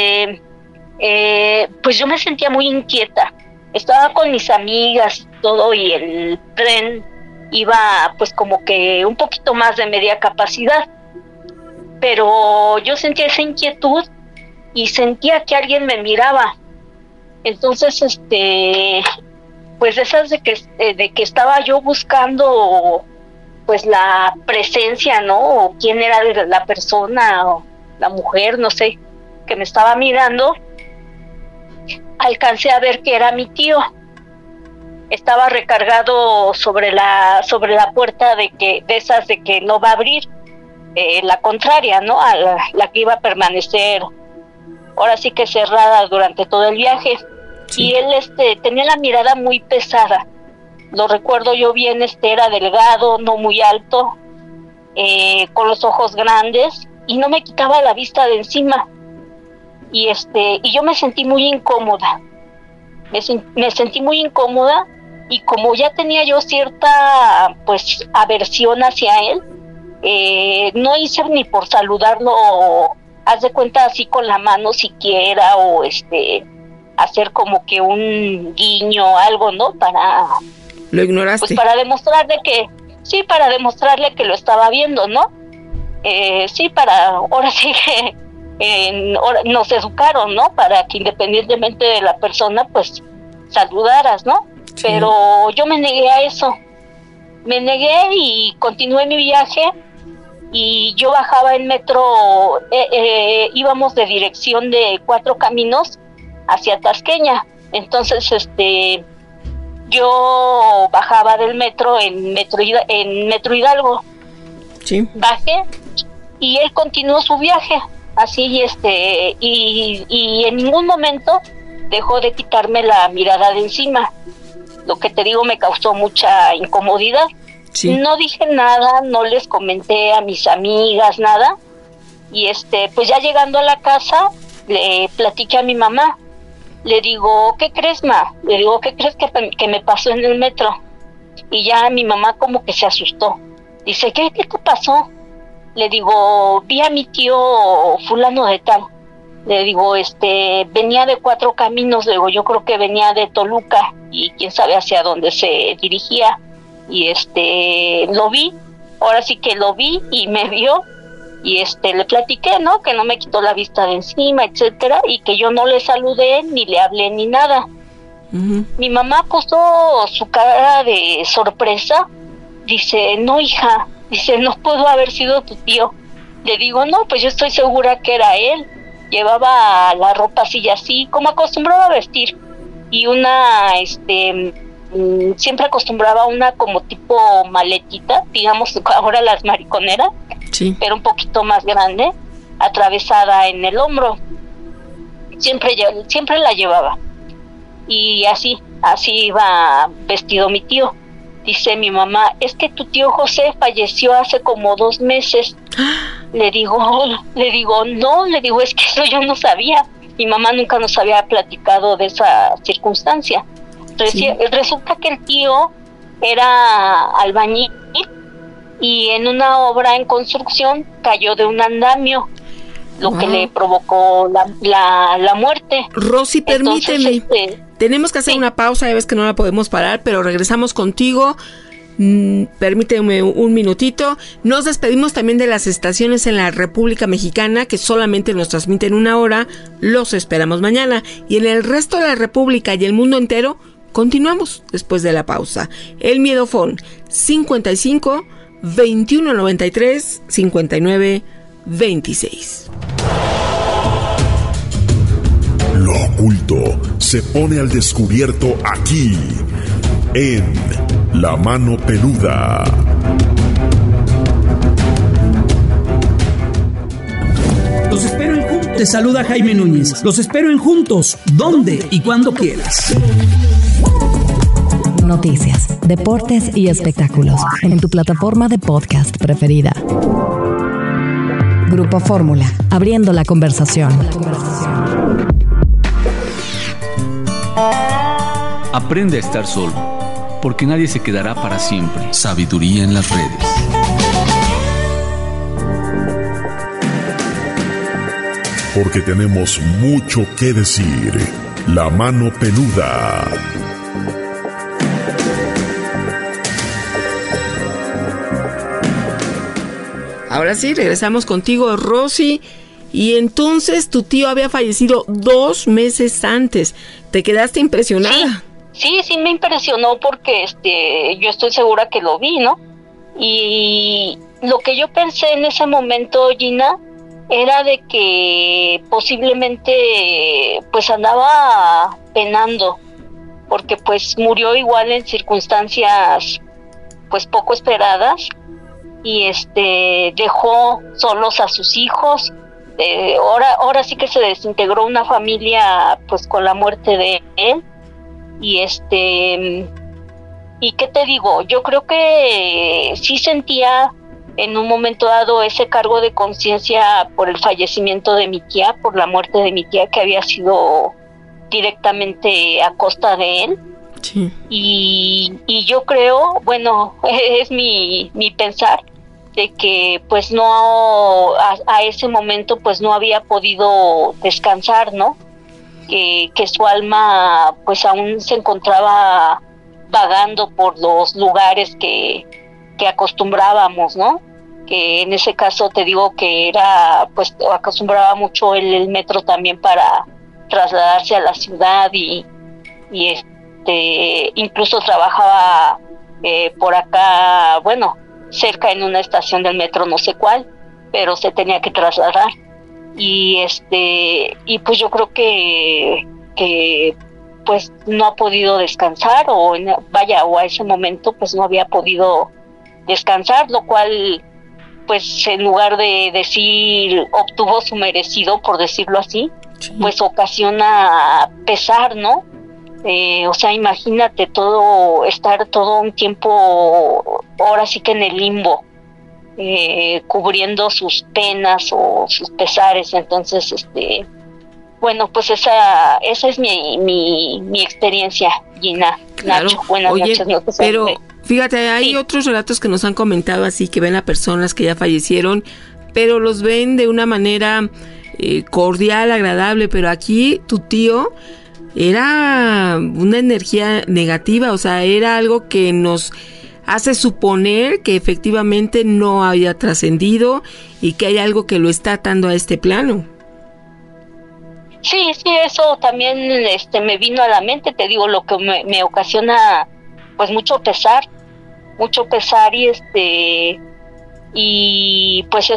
pues yo me sentía muy inquieta. Estaba con mis amigas y todo, y el tren iba pues como que un poquito más de media capacidad. Pero yo sentía esa inquietud y sentía que alguien me miraba. Entonces, pues esas de que estaba yo buscando pues la presencia, ¿no? O quién era la persona o la mujer, no sé, que me estaba mirando, alcancé a ver que era mi tío. Estaba recargado sobre la puerta de esas de que no va a abrir, la contraria, ¿no? A la que iba a permanecer ahora sí que cerrada durante todo el viaje. Sí. Y él tenía la mirada muy pesada. Lo recuerdo yo bien, era delgado, no muy alto, con los ojos grandes, y no me quitaba la vista de encima. Y yo me sentí muy incómoda. Me sentí muy incómoda, y como ya tenía yo cierta pues aversión hacia él, no hice ni por saludarlo, haz de cuenta así con la mano siquiera, o hacer como que un guiño, algo, ¿no? Lo ignoraste. Pues para demostrarle que lo estaba viendo, ¿no? Sí, ahora sí que nos educaron, ¿no? Para que independientemente de la persona, pues saludaras, ¿no? Sí. Pero yo me negué a eso. Me negué y continué mi viaje. Y yo bajaba en metro, íbamos de dirección de 4 Caminos hacia Tasqueña. Entonces, yo bajaba del metro en Metro Hidalgo. Sí. Bajé y él continuó su viaje, así, y en ningún momento dejó de quitarme la mirada de encima. Lo que te digo, me causó mucha incomodidad. Sí. No dije nada, no les comenté a mis amigas nada. Y pues ya llegando a la casa, le platiqué a mi mamá. Le digo, ¿qué crees, ma? Le digo, ¿qué crees que me pasó en el metro? Y ya mi mamá como que se asustó. Dice, ¿qué te pasó? Le digo, vi a mi tío fulano de tal. Le digo, venía de 4 caminos. Le digo, yo creo que venía de Toluca y quién sabe hacia dónde se dirigía. Y lo vi, ahora sí que lo vi y me vio. Y le platiqué, ¿no? Que no me quitó la vista de encima, etcétera, y que yo no le saludé, ni le hablé, ni nada. Mi mamá puso su cara de sorpresa. Dice, no, hija, dice, no pudo haber sido tu tío. Le digo, no, pues yo estoy segura que era él. Llevaba la ropa así y así, como acostumbraba a vestir. Y una, siempre acostumbraba una como tipo maletita, digamos, ahora las mariconeras, sí, pero un poquito más grande, atravesada en el hombro. Siempre la llevaba. Y así iba vestido mi tío. Dice mi mamá, es que tu tío José falleció hace como 2 meses. Le digo, no, es que eso yo no sabía. Mi mamá nunca nos había platicado de esa circunstancia. Sí. Resulta que el tío era albañil y en una obra en construcción cayó de un andamio, lo que le provocó la muerte. Rosy, permíteme. Entonces, tenemos que hacer una pausa, ya ves que no la podemos parar, pero regresamos contigo. Permíteme un minutito. Nos despedimos también de las estaciones en la República Mexicana que solamente nos transmiten 1 hora. Los esperamos mañana. Y en el resto de la República y el mundo entero, continuamos después de la pausa. El Miedofón 55 21 93 59 26. Lo oculto se pone al descubierto aquí, en La Mano Peluda. Los espero en Juntos. Te saluda Jaime Núñez. Los espero en Juntos, donde y cuando quieras. Noticias, deportes y espectáculos en tu plataforma de podcast preferida. Grupo Fórmula, abriendo la conversación. Aprende a estar solo, porque nadie se quedará para siempre. Sabiduría en las redes. Porque tenemos mucho que decir. La Mano Peluda. Ahora sí, regresamos contigo, Rosy. Y entonces tu tío había fallecido 2 meses antes. ¿Te quedaste impresionada? Sí, me impresionó porque yo estoy segura que lo vi, ¿no? Y lo que yo pensé en ese momento, Gina, era de que posiblemente pues andaba penando, porque pues murió igual en circunstancias pues poco esperadas y dejó solos a sus hijos. Ahora sí que se desintegró una familia pues con la muerte de él. Y y qué te digo, yo creo que sí sentía en un momento dado ese cargo de conciencia por el fallecimiento de mi tía, por la muerte de mi tía, que había sido directamente a costa de él. Sí. Y yo creo, bueno, es mi pensar, de que pues no, a ese momento pues no había podido descansar, ¿no? Que su alma pues aún se encontraba vagando por los lugares que acostumbrábamos, ¿no? Que en ese caso te digo que era, pues acostumbraba mucho el metro también para trasladarse a la ciudad y incluso trabajaba por acá, bueno, cerca en una estación del metro, no sé cuál, pero se tenía que trasladar. Y pues yo creo que pues no ha podido descansar o a ese momento pues no había podido descansar, lo cual pues en lugar de decir obtuvo su merecido, por decirlo así, sí, pues ocasiona pesar, ¿no? O sea, imagínate estar todo un tiempo ahora sí que en el limbo, cubriendo sus penas o sus pesares. Entonces bueno, pues esa es mi experiencia, Gina. Claro. Nacho, buenas noches. Pero Fíjate, hay otros relatos que nos han comentado así, que ven a personas que ya fallecieron, pero los ven de una manera cordial, agradable, pero aquí tu tío era una energía negativa, o sea, era algo que nos hace suponer que efectivamente no había trascendido y que hay algo que lo está atando a este plano. Sí, eso también me vino a la mente, te digo, lo que me ocasiona pues mucho pesar y pues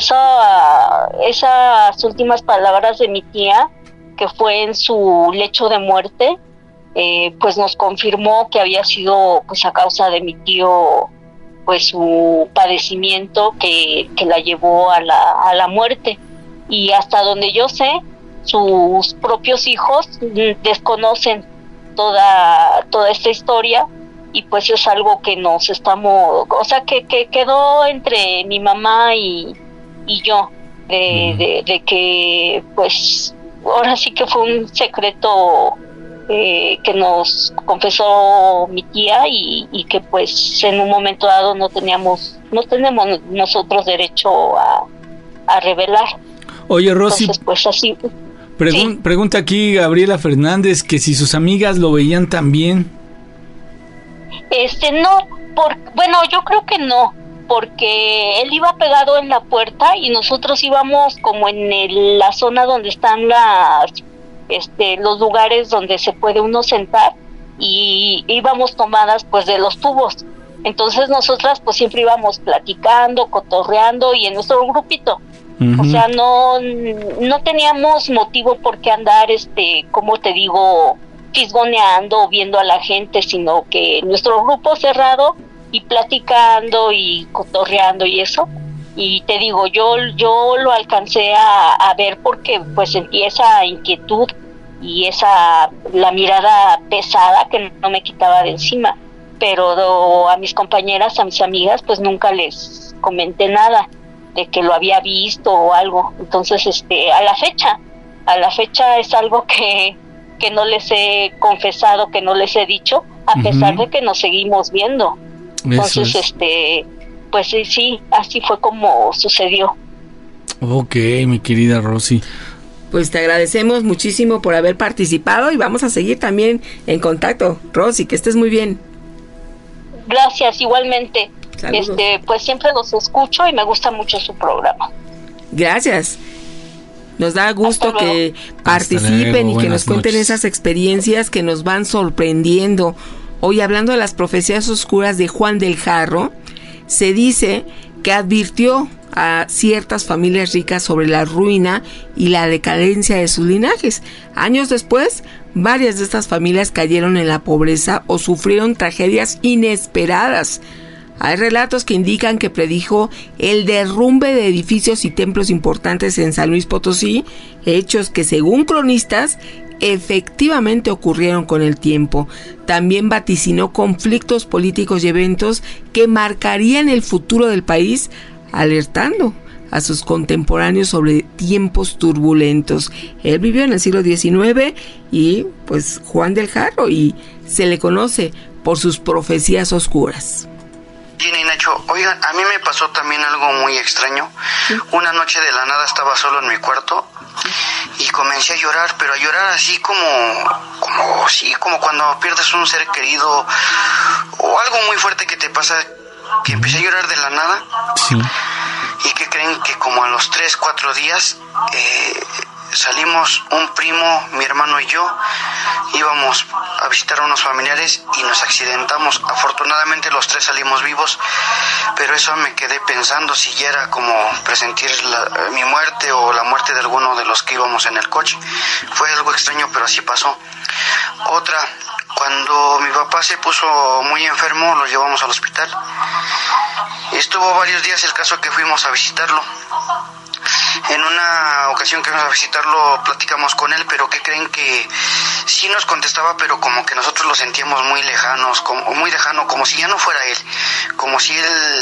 esas últimas palabras de mi tía, que fue en su lecho de muerte, pues nos confirmó que había sido pues a causa de mi tío, pues su padecimiento que la llevó a la muerte. Y hasta donde yo sé, sus propios hijos desconocen toda esta historia, y pues es algo que que quedó entre mi mamá y yo, de que pues ahora sí que fue un secreto que nos confesó mi tía, y que pues en un momento dado no tenemos nosotros derecho a revelar. Oye, Rosy, entonces pues así. Pregunta aquí Gabriela Fernández que si sus amigas lo veían también. Bueno, yo creo que no, porque él iba pegado en la puerta y nosotros íbamos como en la zona donde están los lugares donde se puede uno sentar, y íbamos tomadas pues de los tubos. Entonces nosotras pues siempre íbamos platicando, cotorreando, y en nuestro grupito. Uh-huh. O sea, no teníamos motivo por qué andar, como te digo, fisgoneando o viendo a la gente, sino que nuestro grupo cerrado y platicando y cotorreando y eso. Y te digo, yo lo alcancé a ver porque pues sentí esa inquietud y la mirada pesada que no me quitaba de encima. Pero a mis compañeras, a mis amigas, pues nunca les comenté nada de que lo había visto o algo. Entonces, a la fecha es algo que no les he confesado, que no les he dicho, a pesar de que nos seguimos viendo. Entonces, pues sí, así fue como sucedió. Ok, mi querida Rosy. Pues te agradecemos muchísimo por haber participado y vamos a seguir también en contacto. Rosy, que estés muy bien. Gracias, igualmente. Saludos. Pues siempre los escucho y me gusta mucho su programa. Gracias. Nos da gusto que participen y que nos cuenten esas experiencias que nos van sorprendiendo. Hoy, hablando de las profecías oscuras de Juan del Jarro, se dice que advirtió a ciertas familias ricas sobre la ruina y la decadencia de sus linajes. Años después, varias de estas familias cayeron en la pobreza o sufrieron tragedias inesperadas. Hay relatos que indican que predijo el derrumbe de edificios y templos importantes en San Luis Potosí, hechos que, según cronistas, efectivamente ocurrieron con el tiempo. También vaticinó conflictos políticos y eventos que marcarían el futuro del país, alertando a sus contemporáneos sobre tiempos turbulentos. Él vivió en el siglo XIX y pues Juan del Jarro, y se le conoce por sus profecías oscuras. Gina y Nacho, oigan, a mí me pasó también algo muy extraño. Una noche de la nada estaba solo en mi cuarto y comencé a llorar, pero a llorar así como cuando pierdes un ser querido o algo muy fuerte que te pasa, que empecé a llorar de la nada. Sí. ¿Y qué creen? Que como a los 3-4 días salimos un primo, mi hermano y yo, íbamos a visitar a unos familiares y nos accidentamos. Afortunadamente los 3 salimos vivos, pero eso me quedé pensando si ya era como presentir mi muerte o la muerte de alguno de los que íbamos en el coche. Fue algo extraño, pero así pasó. Otra, cuando mi papá se puso muy enfermo, lo llevamos al hospital. Estuvo varios días, el caso que fuimos a visitarlo. En una ocasión que fuimos a visitarlo, platicamos con él, pero ¿qué creen? Que sí nos contestaba, pero como que nosotros lo sentíamos muy lejanos, muy lejano, como si ya no fuera él, como si él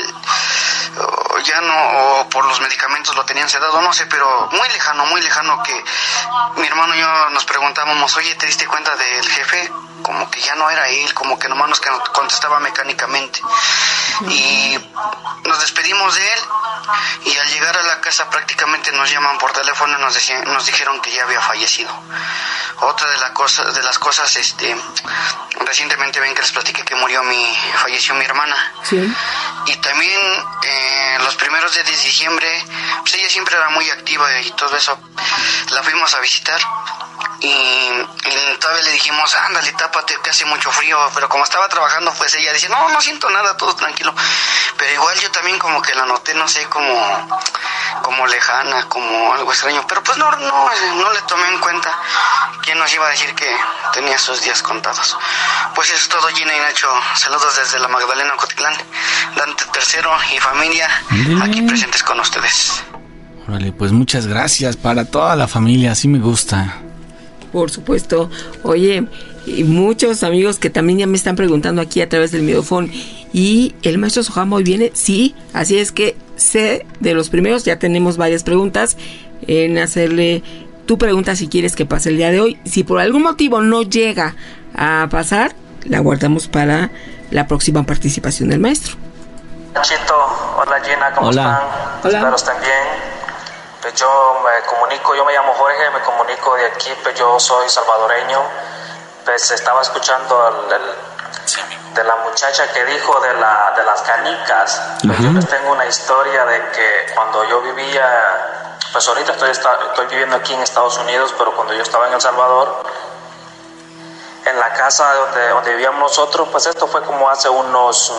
ya no, o por los medicamentos lo tenían sedado, no sé, pero muy lejano, que mi hermano y yo nos preguntábamos, oye, ¿te diste cuenta del jefe? como que ya no era él, como que nomás nos contestaba mecánicamente. Y nos despedimos de él y al llegar a la casa prácticamente nos llaman por teléfono y nos dijeron que ya había fallecido. Otra de las cosas, recientemente ven que les platiqué que falleció mi hermana. Sí. Y también los primeros días de diciembre, pues ella siempre era muy activa y todo eso. La fuimos a visitar y todavía le dijimos, ándale, tápate que hace mucho frío, pero como estaba trabajando, pues ella dice, no siento nada, todo tranquilo. Pero igual yo también como que la noté, no sé, como lejana, como algo extraño, pero pues no le tomé en cuenta. ¿Quién nos iba a decir que tenía sus días contados? Pues eso es todo, Gina y Nacho. Saludos desde la Magdalena, Cotitlán. Dante Tercero y familia aquí presentes con ustedes. Órale, pues muchas gracias para toda la familia, así me gusta. Por supuesto. Oye, y muchos amigos que también ya me están preguntando aquí a través del Miedofón, ¿y el maestro Soham hoy viene? Sí, así es que sé de los primeros, ya tenemos varias preguntas en hacerle tu pregunta si quieres que pase el día de hoy. Si por algún motivo no llega a pasar, la guardamos para la próxima participación del maestro. Chito, hola Gina, ¿cómo están? Hola. Espero estén bien. Pues yo me llamo Jorge, me comunico de aquí, pues yo soy salvadoreño. Pues estaba escuchando de la muchacha que dijo de las canicas. Pues yo les tengo una historia de que cuando yo vivía, pues ahorita estoy viviendo aquí en Estados Unidos, pero cuando yo estaba en El Salvador, en la casa donde vivíamos nosotros, pues esto fue como hace unos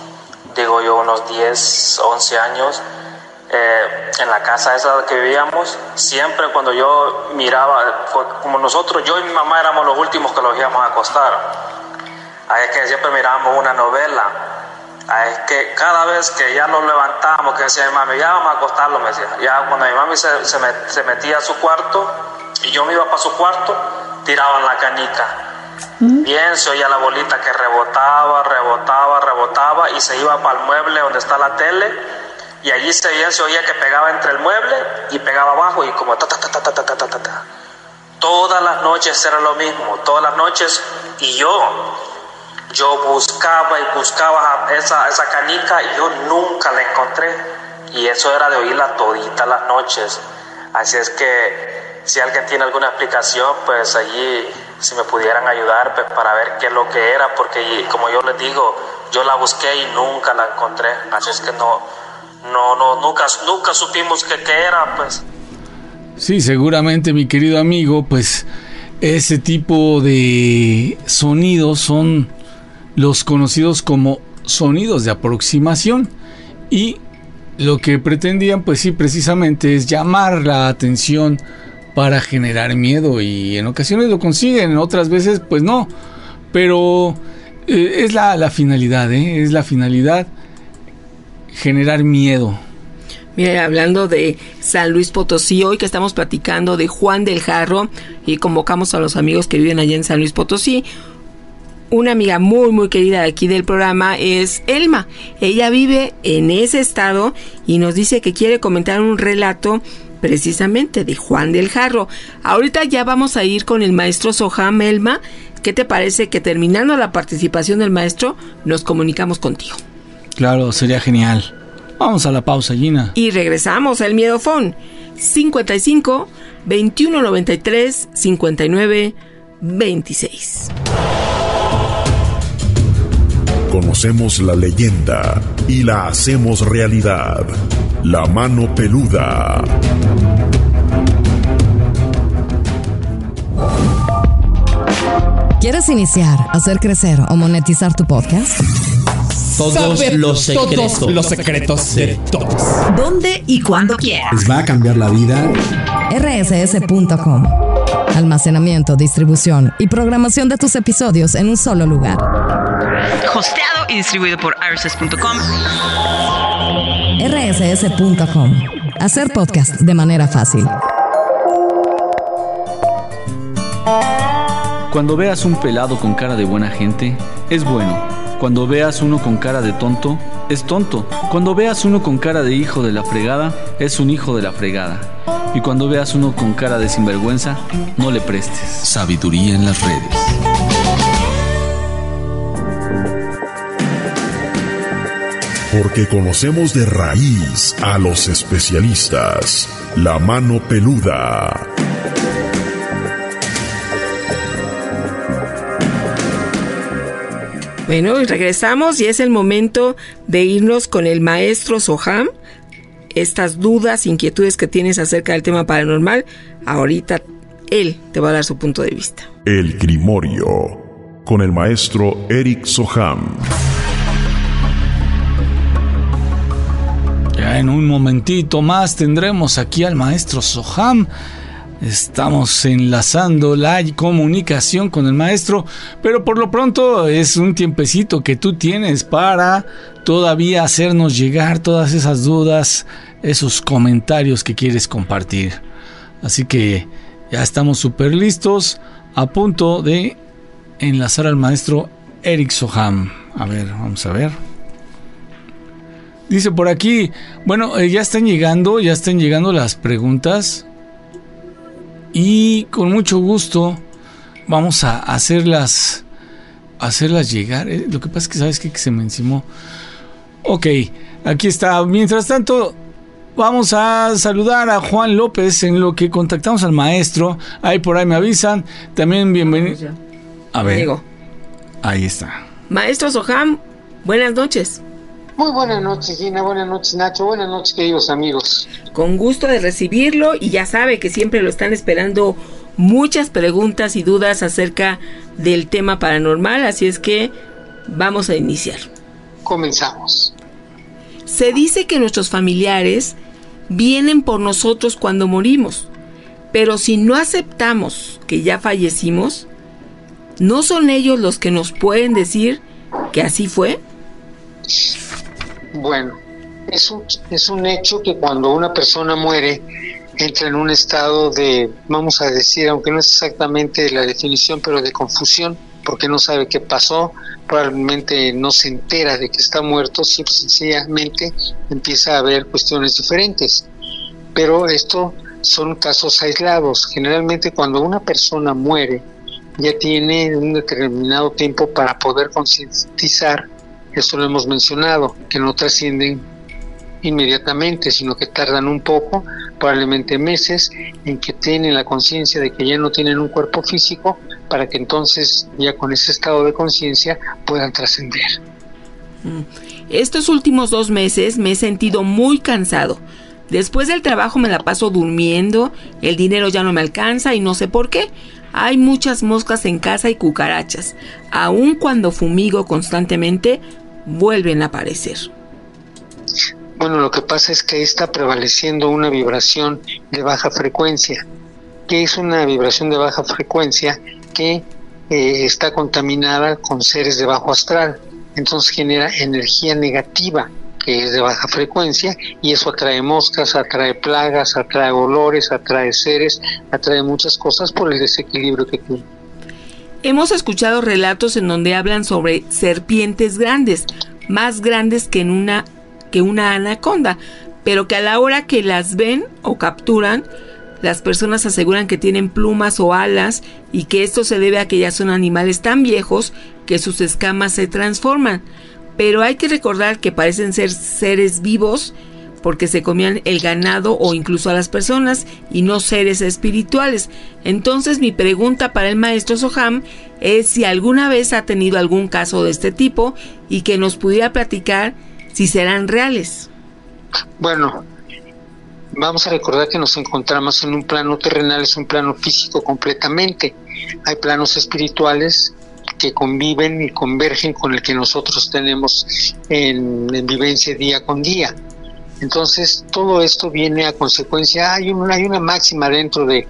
10, 11 años. En la casa esa que vivíamos, siempre cuando yo miraba, como nosotros, yo y mi mamá éramos los últimos que los íbamos a acostar. Es que siempre mirábamos una novela. Es que cada vez que ya nos levantábamos, que decía mi mami, ya vamos a acostarlo, me decía. Ya cuando mi mami se metía a su cuarto y yo me iba para su cuarto, tiraban la canica. Bien, se oía la bolita que rebotaba y se iba para el mueble donde está la tele. Y allí se oía que pegaba entre el mueble y pegaba abajo y como ta. Todas las noches era lo mismo, todas las noches. Y yo buscaba esa canica y yo nunca la encontré. Y eso era de oírla toditas las noches. Así es que si alguien tiene alguna explicación, pues allí si me pudieran ayudar pues, para ver qué es lo que era. Porque como yo les digo, yo la busqué y nunca la encontré. Así es que nunca supimos qué era, pues. Sí, seguramente, mi querido amigo, pues ese tipo de sonidos son los conocidos como sonidos de aproximación, y lo que pretendían, pues sí, precisamente es llamar la atención para generar miedo, y en ocasiones lo consiguen, en otras veces pues no, pero es la finalidad, es la finalidad, generar miedo. Mira, hablando de San Luis Potosí, hoy que estamos platicando de Juan del Jarro y convocamos a los amigos que viven allá en San Luis Potosí, una amiga muy muy querida de aquí del programa es Elma. Ella vive en ese estado y nos dice que quiere comentar un relato precisamente de Juan del Jarro. Ahorita ya vamos a ir con el maestro Soham. Elma, ¿qué te parece que terminando la participación del maestro nos comunicamos contigo? Claro, sería genial. Vamos a la pausa, Gina. Y regresamos al Miedofón. 55 21 93 59 26. Conocemos la leyenda y la hacemos realidad. La mano peluda. ¿Quieres iniciar, hacer crecer o monetizar tu podcast? Todos los secretos de todos. ¿Dónde y cuándo quieras? Les va a cambiar la vida. rss.com. Almacenamiento, distribución y programación de tus episodios en un solo lugar. Hosteado y distribuido por rss.com. rss.com. Hacer podcast de manera fácil. Cuando veas un pelado con cara de buena gente, es bueno. Cuando veas uno con cara de tonto, es tonto. Cuando veas uno con cara de hijo de la fregada, es un hijo de la fregada. Y cuando veas uno con cara de sinvergüenza, no le prestes. Sabiduría en las redes. porque conocemos de raíz a los especialistas. La mano peluda. Bueno, y regresamos y es el momento de irnos con el maestro Soham. Estas dudas, inquietudes que tienes acerca del tema paranormal, ahorita él te va a dar su punto de vista. El Grimorio, con el maestro Eric Soham. Ya en un momentito más tendremos aquí al maestro Soham. Estamos enlazando la comunicación con el maestro, pero por lo pronto es un tiempecito que tú tienes para todavía hacernos llegar todas esas dudas, esos comentarios que quieres compartir. Así que ya estamos súper listos, a punto de enlazar al maestro Eric Soham. A ver, vamos a ver. Dice por aquí, bueno, ya están llegando las preguntas. Y con mucho gusto vamos a hacerlas llegar. Lo que pasa es que sabes que se me encimó. Ok, aquí está. Mientras tanto, vamos a saludar a Juan López en lo que contactamos al maestro. Ahí por ahí me avisan. También bienvenido. A ver. Diego. Ahí está. Maestro Soham, buenas noches. Muy buenas noches, Gina, buenas noches, Nacho, buenas noches, queridos amigos. Con gusto de recibirlo, y ya sabe que siempre lo están esperando muchas preguntas y dudas acerca del tema paranormal, así es que vamos a iniciar. Comenzamos. Se dice que nuestros familiares vienen por nosotros cuando morimos, pero si no aceptamos que ya fallecimos, ¿no son ellos los que nos pueden decir que así fue? Bueno, es un hecho que cuando una persona muere entra en un estado de, vamos a decir, aunque no es exactamente la definición, pero de confusión, porque no sabe qué pasó, probablemente no se entera de que está muerto, sencillamente empieza a haber cuestiones diferentes. Pero esto son casos aislados. Generalmente cuando una persona muere ya tiene un determinado tiempo para poder concientizar. Esto lo hemos mencionado, que no trascienden inmediatamente, sino que tardan un poco, probablemente meses, en que tienen la conciencia de que ya no tienen un cuerpo físico, para que entonces ya con ese estado de conciencia puedan trascender. Estos últimos 2 meses me he sentido muy cansado. Después del trabajo me la paso durmiendo, el dinero ya no me alcanza y no sé por qué. Hay muchas moscas en casa y cucarachas. Aun cuando fumigo constantemente, vuelven a aparecer. Bueno, lo que pasa es que está prevaleciendo una vibración de baja frecuencia. ¿Qué es una vibración de baja frecuencia? Que está contaminada con seres de bajo astral. Entonces genera energía negativa, que es de baja frecuencia, y eso atrae moscas, atrae plagas, atrae olores, atrae seres, atrae muchas cosas por el desequilibrio que tiene. Hemos escuchado relatos en donde hablan sobre serpientes grandes, más grandes que una anaconda, pero que a la hora que las ven o capturan, las personas aseguran que tienen plumas o alas y que esto se debe a que ya son animales tan viejos que sus escamas se transforman. Pero hay que recordar que parecen ser seres vivos porque se comían el ganado o incluso a las personas y no seres espirituales. Entonces mi pregunta para el maestro Soham es si alguna vez ha tenido algún caso de este tipo y que nos pudiera platicar si serán reales. Bueno, vamos a recordar que nos encontramos en un plano terrenal, es un plano físico completamente. Hay planos espirituales que conviven y convergen con el que nosotros tenemos en vivencia día con día. Entonces todo esto viene a consecuencia. Hay una máxima dentro de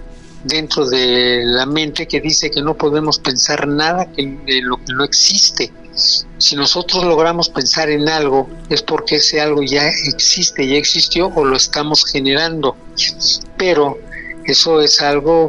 la mente que dice que no podemos pensar nada de lo que no existe. Si nosotros logramos pensar en algo es porque ese algo ya existe, ya existió o lo estamos generando. Pero eso es algo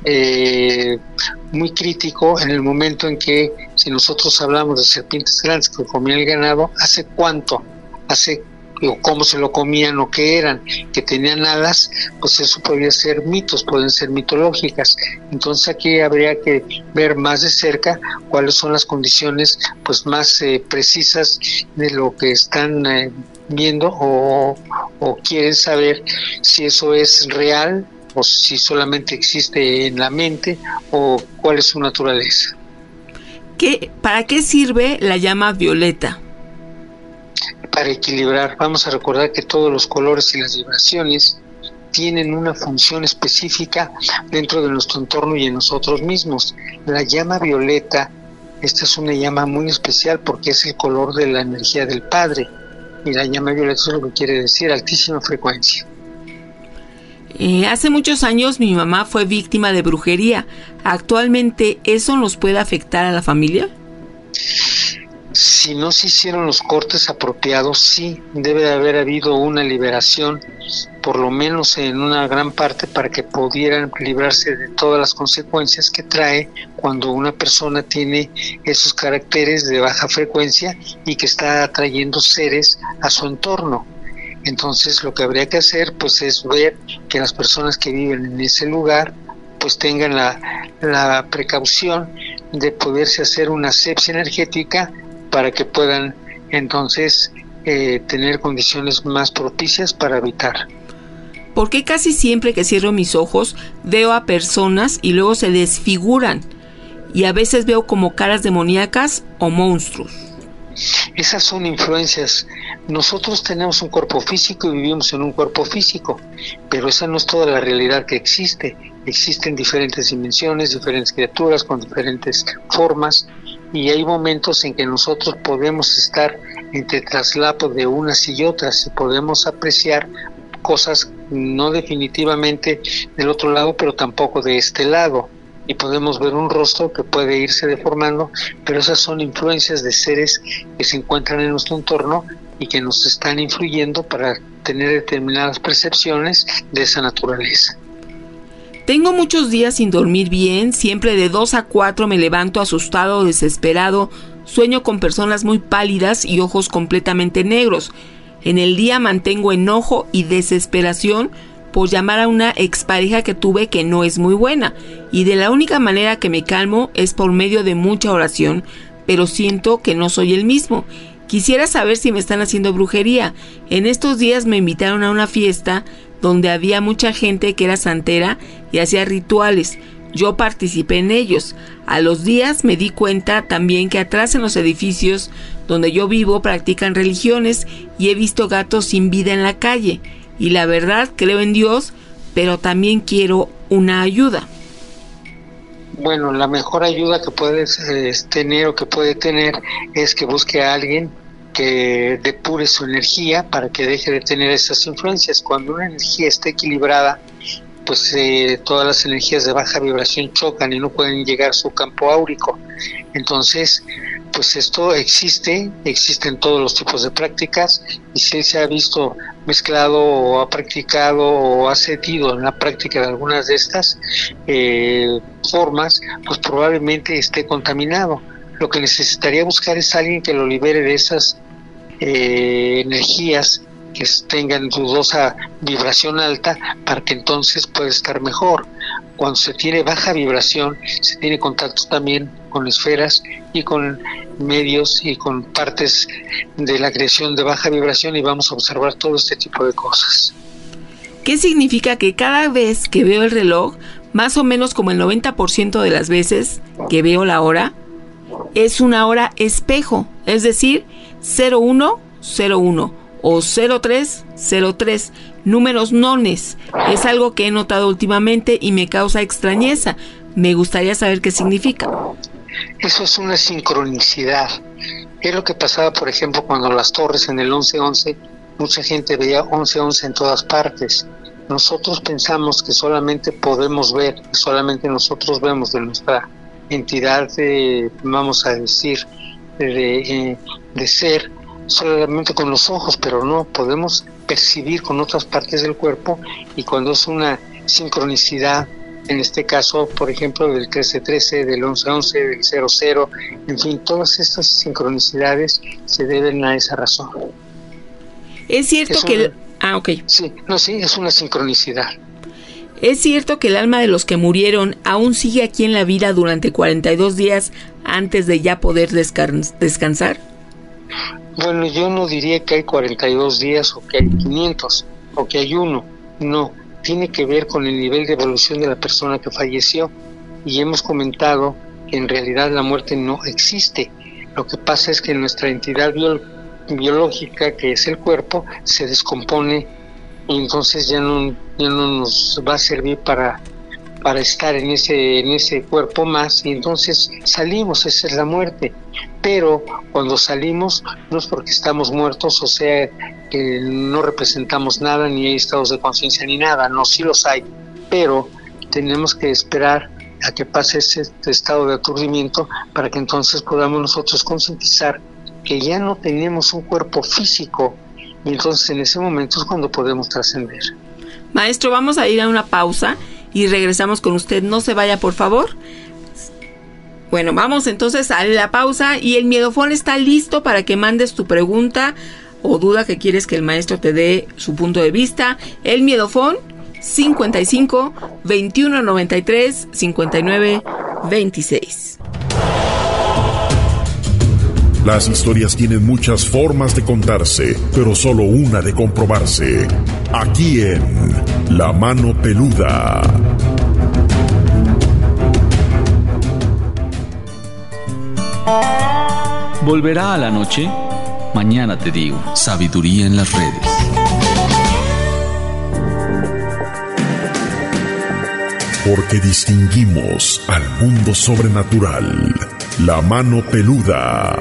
muy crítico en el momento en que, si nosotros hablamos de serpientes grandes que comían el ganado, ¿hace cuánto? Hace o cómo se lo comían o qué eran, que tenían alas, pues eso podría ser mitos, pueden ser mitológicas. Entonces aquí habría que ver más de cerca cuáles son las condiciones pues más precisas de lo que están viendo o quieren saber si eso es real o si solamente existe en la mente o cuál es su naturaleza. ¿Para qué sirve la llama violeta? Para equilibrar. Vamos a recordar que todos los colores y las vibraciones tienen una función específica dentro de nuestro entorno y en nosotros mismos. La llama violeta, esta es una llama muy especial porque es el color de la energía del Padre, y la llama violeta es lo que quiere decir altísima frecuencia. Hace muchos años mi mamá fue víctima de brujería. ¿Actualmente eso nos puede afectar a la familia? Si no se hicieron los cortes apropiados, sí, debe de haber habido una liberación, por lo menos en una gran parte, para que pudieran librarse de todas las consecuencias que trae cuando una persona tiene esos caracteres de baja frecuencia y que está atrayendo seres a su entorno. Entonces lo que habría que hacer pues es ver que las personas que viven en ese lugar pues tengan la precaución de poderse hacer una asepsia energética para que puedan entonces tener condiciones más propicias para habitar. ¿Por qué casi siempre que cierro mis ojos veo a personas y luego se desfiguran? Y a veces veo como caras demoníacas o monstruos. Esas son influencias. Nosotros tenemos un cuerpo físico y vivimos en un cuerpo físico, pero esa no es toda la realidad que existe. Existen diferentes dimensiones, diferentes criaturas con diferentes formas, y hay momentos en que nosotros podemos estar entre traslapo de unas y otras y podemos apreciar cosas no definitivamente del otro lado, pero tampoco de este lado. Y podemos ver un rostro que puede irse deformando, pero esas son influencias de seres que se encuentran en nuestro entorno y que nos están influyendo para tener determinadas percepciones de esa naturaleza. Tengo muchos días sin dormir bien, siempre de 2 a 4 me levanto asustado o desesperado, sueño con personas muy pálidas y ojos completamente negros. En el día mantengo enojo y desesperación por llamar a una expareja que tuve que no es muy buena, y de la única manera que me calmo es por medio de mucha oración, pero siento que no soy el mismo. Quisiera saber si me están haciendo brujería. En estos días me invitaron a una fiesta donde había mucha gente que era santera y hacía rituales. Yo participé en ellos. A los días me di cuenta también que atrás en los edificios donde yo vivo practican religiones y he visto gatos sin vida en la calle. Y la verdad creo en Dios, pero también quiero una ayuda. Bueno, la mejor ayuda que puedes tener o que puede tener es que busque a alguien que depure su energía para que deje de tener esas influencias. Cuando una energía está equilibrada, pues todas las energías de baja vibración chocan y no pueden llegar a su campo áurico. Entonces, pues esto existe en todos los tipos de prácticas, y si se ha visto mezclado o ha practicado o ha sentido en la práctica de algunas de estas formas, pues probablemente esté contaminado. Lo que necesitaría buscar es alguien que lo libere de esas energías que tengan dudosa vibración alta, para que entonces pueda estar mejor. Cuando se tiene baja vibración, se tiene contacto también con esferas y con medios y con partes de la creación de baja vibración, y vamos a observar todo este tipo de cosas. ¿Qué significa que cada vez que veo el reloj, más o menos como el 90% de las veces que veo la hora, es una hora espejo, es decir, 0101 o 0303, números nones? Es algo que he notado últimamente y me causa extrañeza. Me gustaría saber qué significa. Eso es una sincronicidad. Es lo que pasaba, por ejemplo, cuando las torres en el 1111, mucha gente veía 1111 en todas partes. Nosotros pensamos que solamente podemos ver, que solamente nosotros vemos de nuestra entidad, vamos a decir, de ser, solamente con los ojos, pero no, podemos percibir con otras partes del cuerpo, y cuando es una sincronicidad, en este caso, por ejemplo, del 1313, del 1111, del 00, en fin, todas estas sincronicidades se deben a esa razón. Es cierto que... Sí, es una sincronicidad. ¿Es cierto que el alma de los que murieron aún sigue aquí en la vida durante 42 días antes de ya poder descansar? Bueno, yo no diría que hay 42 días o que hay 500 o que hay uno. No, tiene que ver con el nivel de evolución de la persona que falleció. Y hemos comentado que en realidad la muerte no existe. Lo que pasa es que nuestra entidad biológica, que es el cuerpo, se descompone y entonces ya no nos va a servir para estar en ese cuerpo más, y entonces salimos. Esa es la muerte. Pero cuando salimos no es porque estamos muertos, o sea que no representamos nada, ni hay estados de conciencia ni nada. No, sí los hay, pero tenemos que esperar a que pase ese estado de aturdimiento para que entonces podamos nosotros concientizar que ya no tenemos un cuerpo físico, y entonces en ese momento es cuando podemos trascender. Maestro, vamos a ir a una pausa y regresamos con usted. No se vaya, por favor. Bueno, vamos entonces a la pausa y el miedofón está listo para que mandes tu pregunta o duda que quieres que el maestro te dé su punto de vista. El miedofón 55 21 93 59 26. Las historias tienen muchas formas de contarse, pero solo una de comprobarse. Aquí en La Mano Peluda. ¿Volverá a la noche? Mañana te digo. Sabiduría en las redes. Porque distinguimos al mundo sobrenatural. La Mano Peluda.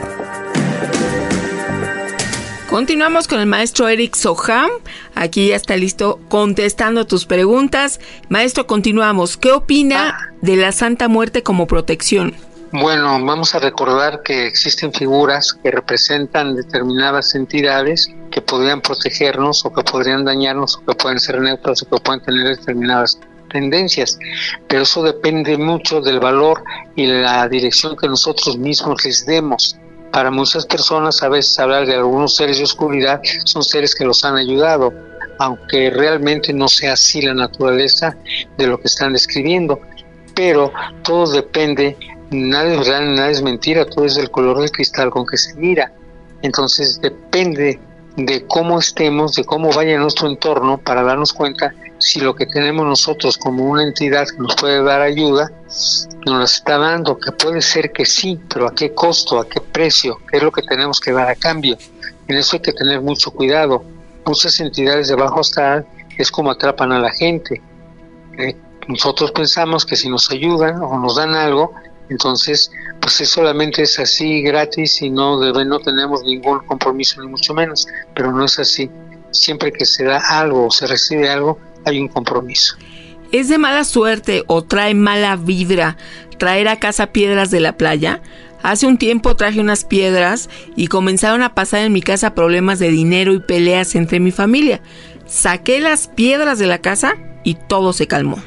Continuamos con el maestro Eric Soham. Aquí ya está listo contestando tus preguntas. Maestro, continuamos. ¿Qué opina de la Santa Muerte como protección? Bueno, vamos a recordar que existen figuras que representan determinadas entidades que podrían protegernos o que podrían dañarnos o que pueden ser neutras o que pueden tener determinadas tendencias, pero eso depende mucho del valor y la dirección que nosotros mismos les demos. Para muchas personas, a veces hablar de algunos seres de oscuridad son seres que los han ayudado, aunque realmente no sea así la naturaleza de lo que están describiendo. Pero todo depende, nada es verdad, nada es mentira, todo es del color del cristal con que se mira. Entonces depende de cómo estemos, de cómo vaya nuestro entorno, para darnos cuenta si lo que tenemos nosotros como una entidad que nos puede dar ayuda, nos la está dando, que puede ser que sí, pero a qué costo, a qué precio, qué es lo que tenemos que dar a cambio. En eso hay que tener mucho cuidado. Muchas entidades de bajo astral es como atrapan a la gente. Nosotros pensamos que si nos ayudan o nos dan algo, entonces pues solamente es así gratis y no tenemos ningún compromiso ni mucho menos, pero no es así. Siempre que se da algo o se recibe algo, hay un compromiso. ¿Es de mala suerte o trae mala vibra traer a casa piedras de la playa? Hace un tiempo traje unas piedras y comenzaron a pasar en mi casa problemas de dinero y peleas entre mi familia. Saqué las piedras de la casa y todo se calmó.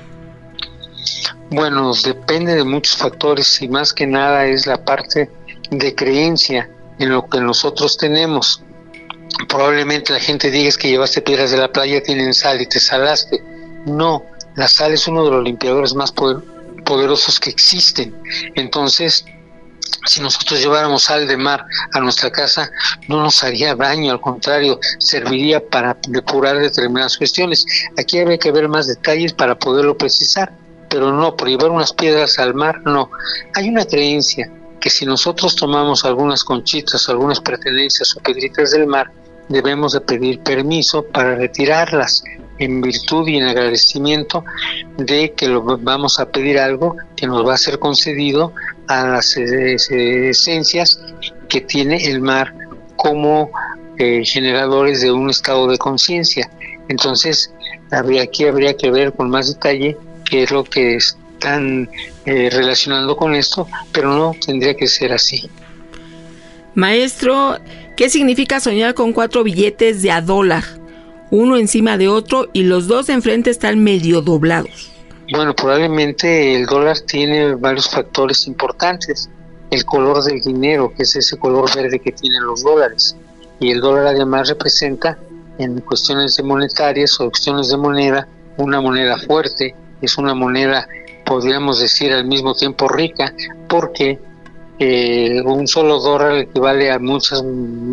Bueno, depende de muchos factores y más que nada es la parte de creencia en lo que nosotros tenemos. Probablemente la gente diga es que llevaste piedras de la playa, tienen sal y te salaste. No, la sal es uno de los limpiadores más poderosos que existen. Entonces, si nosotros lleváramos sal de mar a nuestra casa, no nos haría daño, al contrario, serviría para depurar determinadas cuestiones. Aquí habría que ver más detalles para poderlo precisar, pero no, por llevar unas piedras al mar, no. Hay una creencia que si nosotros tomamos algunas conchitas, algunas pertenencias o piedritas del mar, debemos de pedir permiso para retirarlas en virtud y en agradecimiento de que vamos a pedir algo que nos va a ser concedido a las esencias que tiene el mar como generadores de un estado de conciencia. Entonces, habría que ver con más detalle qué es lo que están relacionando con esto, pero no tendría que ser así. Maestro, ¿qué significa soñar con 4 billetes de $1, uno encima de otro y los dos enfrente están medio doblados? Bueno, probablemente el dólar tiene varios factores importantes. El color del dinero, que es ese color verde que tienen los dólares, y el dólar además representa en cuestiones de monetarias o cuestiones de moneda, una moneda fuerte, es una moneda, podríamos decir, al mismo tiempo rica, porque un solo dólar equivale a muchas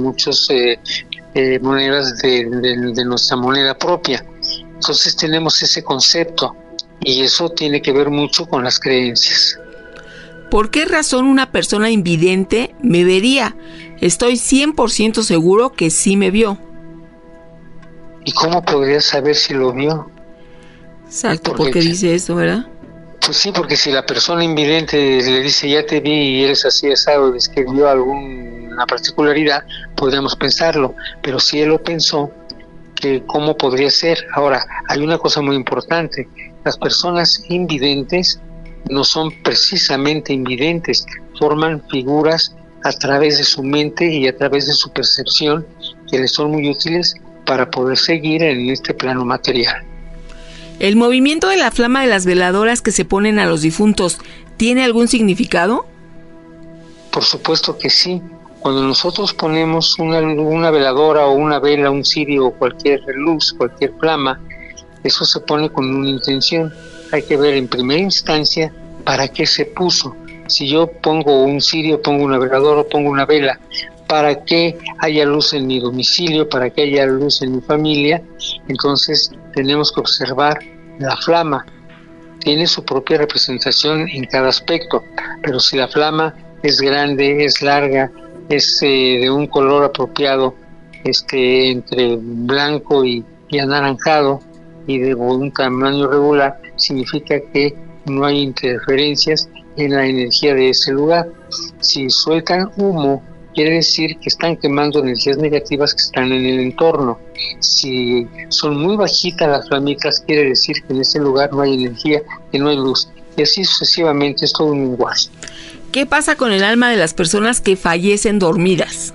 monedas de nuestra moneda propia. Entonces tenemos ese concepto y eso tiene que ver mucho con las creencias. ¿Por qué razón una persona invidente me vería? Estoy 100% seguro que sí me vio. ¿Y cómo podría saber si lo vio? Exacto, porque dice eso, ¿verdad? Pues sí, porque si la persona invidente le dice ya te vi y eres así asado, es que vio alguna particularidad, podríamos pensarlo, pero si él lo pensó, que ¿cómo podría ser? Ahora, hay una cosa muy importante, las personas invidentes no son precisamente invidentes, forman figuras a través de su mente y a través de su percepción que les son muy útiles para poder seguir en este plano material. ¿El movimiento de la flama de las veladoras que se ponen a los difuntos tiene algún significado? Por supuesto que sí. Cuando nosotros ponemos una veladora o una vela, un cirio o cualquier luz, cualquier flama, eso se pone con una intención. Hay que ver en primera instancia para qué se puso. Si yo pongo un cirio, pongo una veladora o pongo una vela, para que haya luz en mi domicilio, para que haya luz en mi familia, entonces tenemos que observar la flama. Tiene su propia representación en cada aspecto, pero si la flama es grande, es larga, es de un color apropiado, entre blanco y anaranjado y de un tamaño regular, significa que no hay interferencias en la energía de ese lugar. Si sueltan humo, quiere decir que están quemando energías negativas que están en el entorno. Si son muy bajitas las flamitas, quiere decir que en ese lugar no hay energía, que no hay luz. Y así sucesivamente, es todo un lenguaje. ¿Qué pasa con el alma de las personas que fallecen dormidas?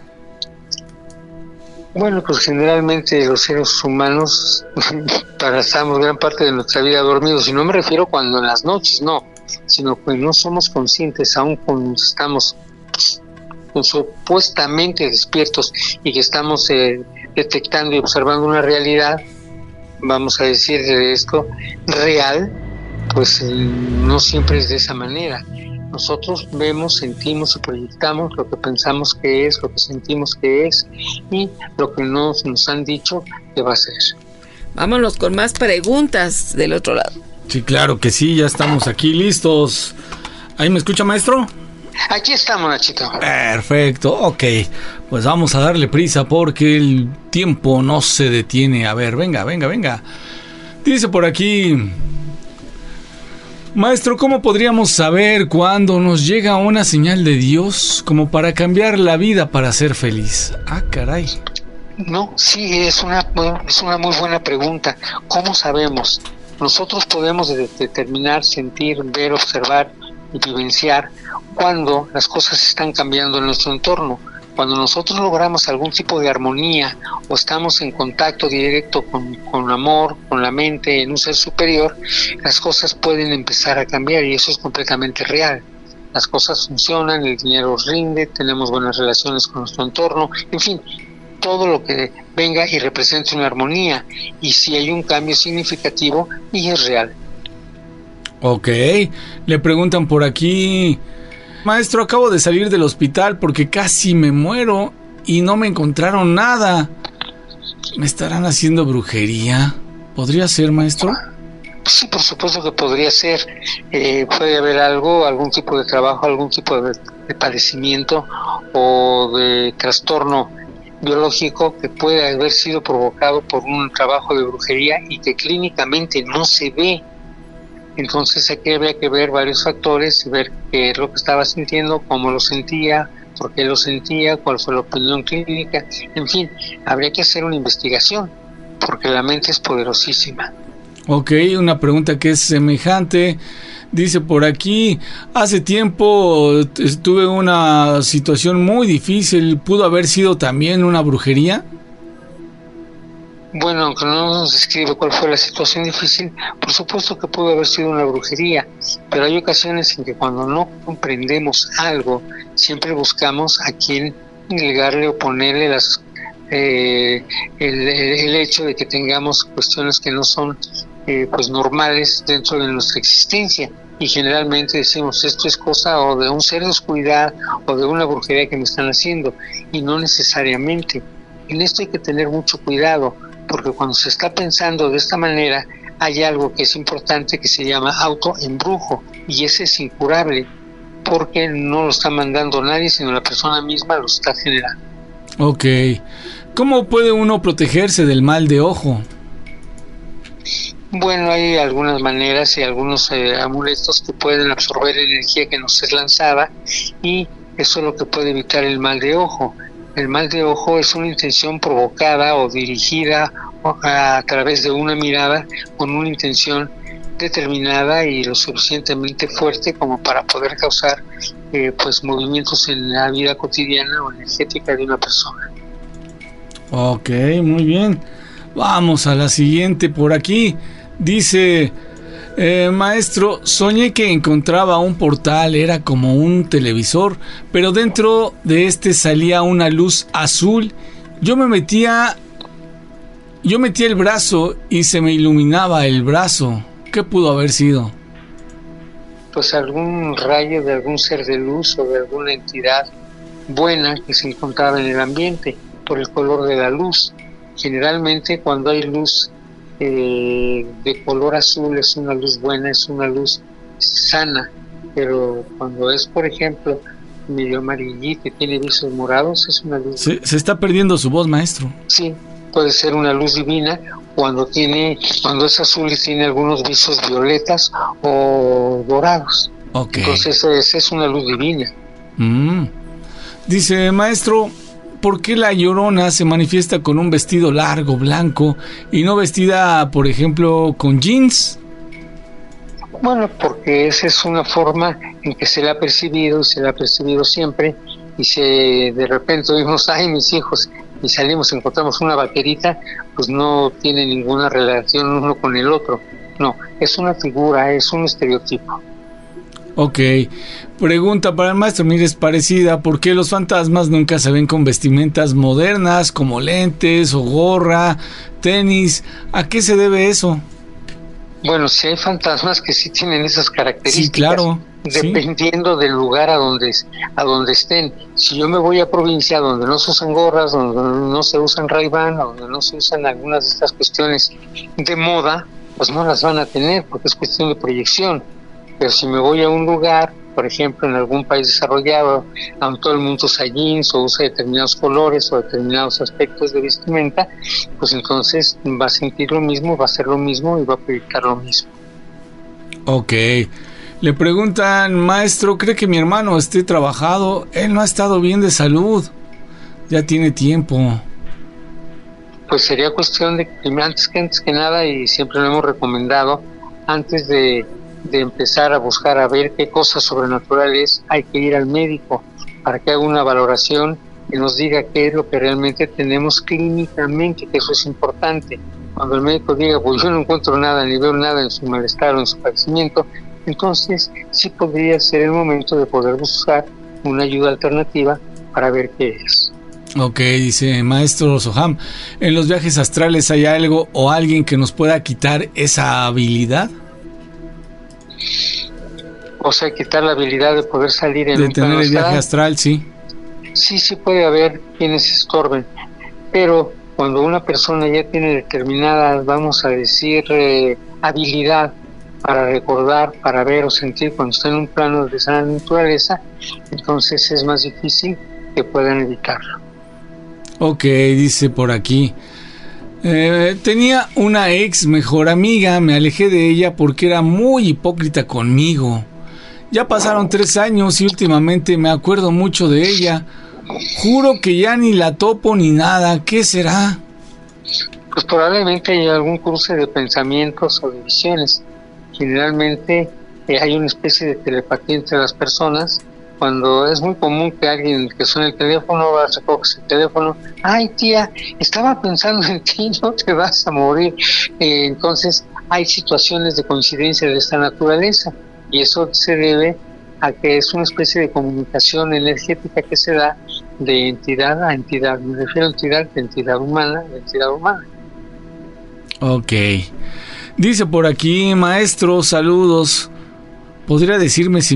Bueno, pues generalmente los seres humanos pasamos gran parte de nuestra vida dormidos, y no me refiero cuando en las noches, no, sino que no somos conscientes, aún cuando estamos supuestamente despiertos y que estamos detectando y observando una realidad, vamos a decir de esto, real, pues no siempre es de esa manera. Nosotros vemos, sentimos y proyectamos lo que pensamos que es, lo que sentimos que es y lo que nos han dicho que va a ser. Vámonos con más preguntas del otro lado. Sí, claro que sí, ya estamos aquí listos. ¿Ahí me escucha, maestro? Aquí estamos, Nachito. Perfecto, ok. Pues vamos a darle prisa porque el tiempo no se detiene. A ver, venga. Dice por aquí... Maestro, ¿cómo podríamos saber cuándo nos llega una señal de Dios como para cambiar la vida para ser feliz? Ah, caray. No, sí, es una muy buena pregunta. ¿Cómo sabemos? Nosotros podemos determinar, sentir, ver, observar y vivenciar cuando las cosas están cambiando en nuestro entorno. Cuando nosotros logramos algún tipo de armonía o estamos en contacto directo con amor, con la mente, en un ser superior, las cosas pueden empezar a cambiar y eso es completamente real. Las cosas funcionan, el dinero rinde, tenemos buenas relaciones con nuestro entorno, en fin, todo lo que venga y represente una armonía. Y si hay un cambio significativo y es real. Ok, le preguntan por aquí... Maestro, acabo de salir del hospital porque casi me muero y no me encontraron nada. ¿Me estarán haciendo brujería? ¿Podría ser, maestro? Sí, por supuesto que podría ser. Puede haber algún tipo de trabajo, algún tipo de padecimiento o de trastorno biológico que puede haber sido provocado por un trabajo de brujería y que clínicamente no se ve. Entonces habría que ver varios factores, ver qué es lo que estaba sintiendo, cómo lo sentía, por qué lo sentía, cuál fue la opinión clínica, en fin, habría que hacer una investigación, porque la mente es poderosísima. Ok, una pregunta que es semejante, dice por aquí, hace tiempo tuve una situación muy difícil, ¿pudo haber sido también una brujería? Bueno, aunque no nos describe cuál fue la situación difícil, por supuesto que pudo haber sido una brujería, pero hay ocasiones en que cuando no comprendemos algo, siempre buscamos a quien negarle o ponerle el hecho de que tengamos cuestiones que no son pues normales dentro de nuestra existencia, y generalmente decimos esto es cosa o de un ser de oscuridad o de una brujería que me están haciendo, y no necesariamente. En esto hay que tener mucho cuidado, porque cuando se está pensando de esta manera hay algo que es importante que se llama autoembrujo, y ese es incurable porque no lo está mandando nadie, sino la persona misma lo está generando. Ok. ¿Cómo puede uno protegerse del mal de ojo? Bueno, hay algunas maneras y algunos amuletos que pueden absorber energía que nos es lanzada, y eso es lo que puede evitar el mal de ojo. El mal de ojo es una intención provocada o dirigida a través de una mirada con una intención determinada y lo suficientemente fuerte como para poder causar pues movimientos en la vida cotidiana o energética de una persona. Ok, muy bien. Vamos a la siguiente por aquí. Dice, maestro, soñé que encontraba un portal, era como un televisor, pero dentro de este salía una luz azul. Yo metía el brazo y se me iluminaba el brazo. ¿Qué pudo haber sido? Pues algún rayo de algún ser de luz o de alguna entidad buena que se encontraba en el ambiente por el color de la luz. Generalmente cuando hay luz de color azul es una luz buena, es una luz sana, pero cuando es, por ejemplo, medio amarillito y tiene visos morados, es una luz... Se está perdiendo su voz, maestro. Sí, puede ser una luz divina cuando es azul y tiene algunos visos violetas o dorados. Okay. Entonces es una luz divina. Dice, maestro, ¿por qué la Llorona se manifiesta con un vestido largo, blanco, y no vestida, por ejemplo, con jeans? Bueno, porque esa es una forma en que se la ha percibido, y se la ha percibido siempre, y de repente oímos, ay, mis hijos, y salimos, encontramos una vaquerita, pues no tiene ninguna relación uno con el otro. No, es una figura, es un estereotipo. Ok, pregunta para el maestro, mire, es parecida. ¿Por qué los fantasmas nunca se ven con vestimentas modernas como lentes o gorra, tenis? ¿A qué se debe eso? Bueno, si hay fantasmas que sí tienen esas características. Sí, claro. Dependiendo del lugar a donde estén. Si yo me voy a provincia donde no se usan gorras, donde no se usan Ray-Ban, donde no se usan algunas de estas cuestiones de moda, pues no las van a tener porque es cuestión de proyección. Pero si me voy a un lugar, por ejemplo, en algún país desarrollado, donde todo el mundo usa jeans o usa determinados colores o determinados aspectos de vestimenta, pues entonces va a sentir lo mismo, va a hacer lo mismo y va a proyectar lo mismo. Ok. Le preguntan, maestro, ¿cree que mi hermano esté trabajado? Él no ha estado bien de salud. Ya tiene tiempo. Pues sería cuestión de que antes que nada, y siempre lo hemos recomendado, antes de empezar a buscar a ver qué cosas sobrenaturales, hay que ir al médico para que haga una valoración y nos diga qué es lo que realmente tenemos clínicamente, que eso es importante. Cuando el médico diga, pues yo no encuentro nada ni veo nada en su malestar o en su padecimiento, entonces sí podría ser el momento de poder buscar una ayuda alternativa para ver qué es. Ok, dice maestro Soham, ¿en los viajes astrales hay algo o alguien que nos pueda quitar esa habilidad? O sea, quitar la habilidad de poder salir en de un tener el viaje astral, sí. Sí puede haber quienes estorben, pero cuando una persona ya tiene determinada, vamos a decir, habilidad para recordar, para ver o sentir cuando está en un plano de esa naturaleza, entonces es más difícil que puedan evitarlo. Ok, dice por aquí, tenía una ex mejor amiga, me alejé de ella porque era muy hipócrita conmigo. Ya pasaron 3 años y últimamente me acuerdo mucho de ella. Juro que ya ni la topo ni nada. ¿Qué será? Pues probablemente hay algún cruce de pensamientos o de visiones. Generalmente hay una especie de telepatía entre las personas. Cuando es muy común que alguien que suene el teléfono, recoges el teléfono, ay tía, estaba pensando en ti, no te vas a morir. Entonces hay situaciones de coincidencia de esta naturaleza y eso se debe a que es una especie de comunicación energética que se da de entidad a entidad. Me refiero a entidad de entidad humana, Ok. Dice por aquí, maestro, saludos. ¿Podría decirme si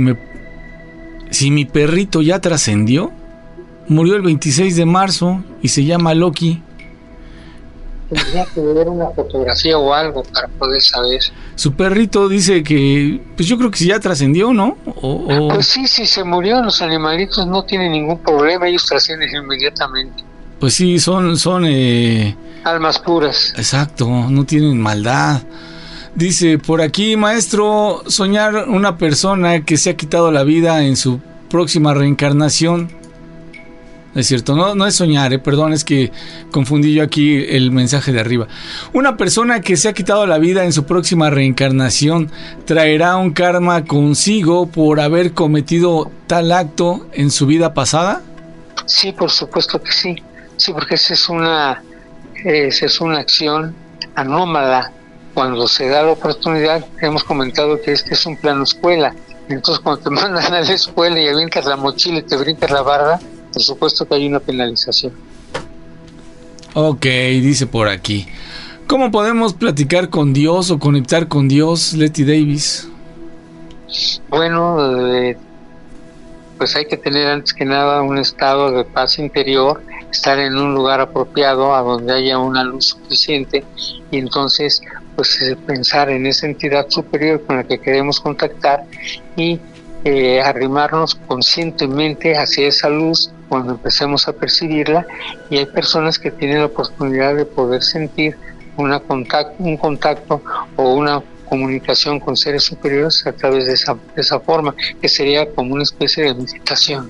mi perrito ya trascendió? Murió el 26 de marzo y se llama Loki. Tendría que ver una fotografía o algo para poder saber. Su perrito dice que, pues yo creo que ya trascendió, ¿no? Pues sí, si se murió, los animalitos no tienen ningún problema, ellos trascienden inmediatamente. Pues sí, son almas puras. Exacto, no tienen maldad. Dice por aquí, maestro, soñar una persona que se ha quitado la vida en su próxima reencarnación. Es cierto, no es soñar, perdón, es que confundí yo aquí el mensaje de arriba. Una persona que se ha quitado la vida en su próxima reencarnación traerá un karma consigo por haber cometido tal acto en su vida pasada. Sí, por supuesto que sí. Sí, porque esa es una acción anómala. Cuando se da la oportunidad, hemos comentado que este es un plano escuela. Entonces, cuando te mandan a la escuela y avientas la mochila y te brincas la barda, por supuesto que hay una penalización. Ok, dice por aquí. ¿Cómo podemos platicar con Dios o conectar con Dios, Letty Davis? Bueno, pues hay que tener antes que nada un estado de paz interior, estar en un lugar apropiado a donde haya una luz suficiente y entonces pues pensar en esa entidad superior con la que queremos contactar y arrimarnos conscientemente hacia esa luz cuando empecemos a percibirla. Y hay personas que tienen la oportunidad de poder sentir un contacto o una comunicación con seres superiores a través de esa forma, que sería como una especie de meditación.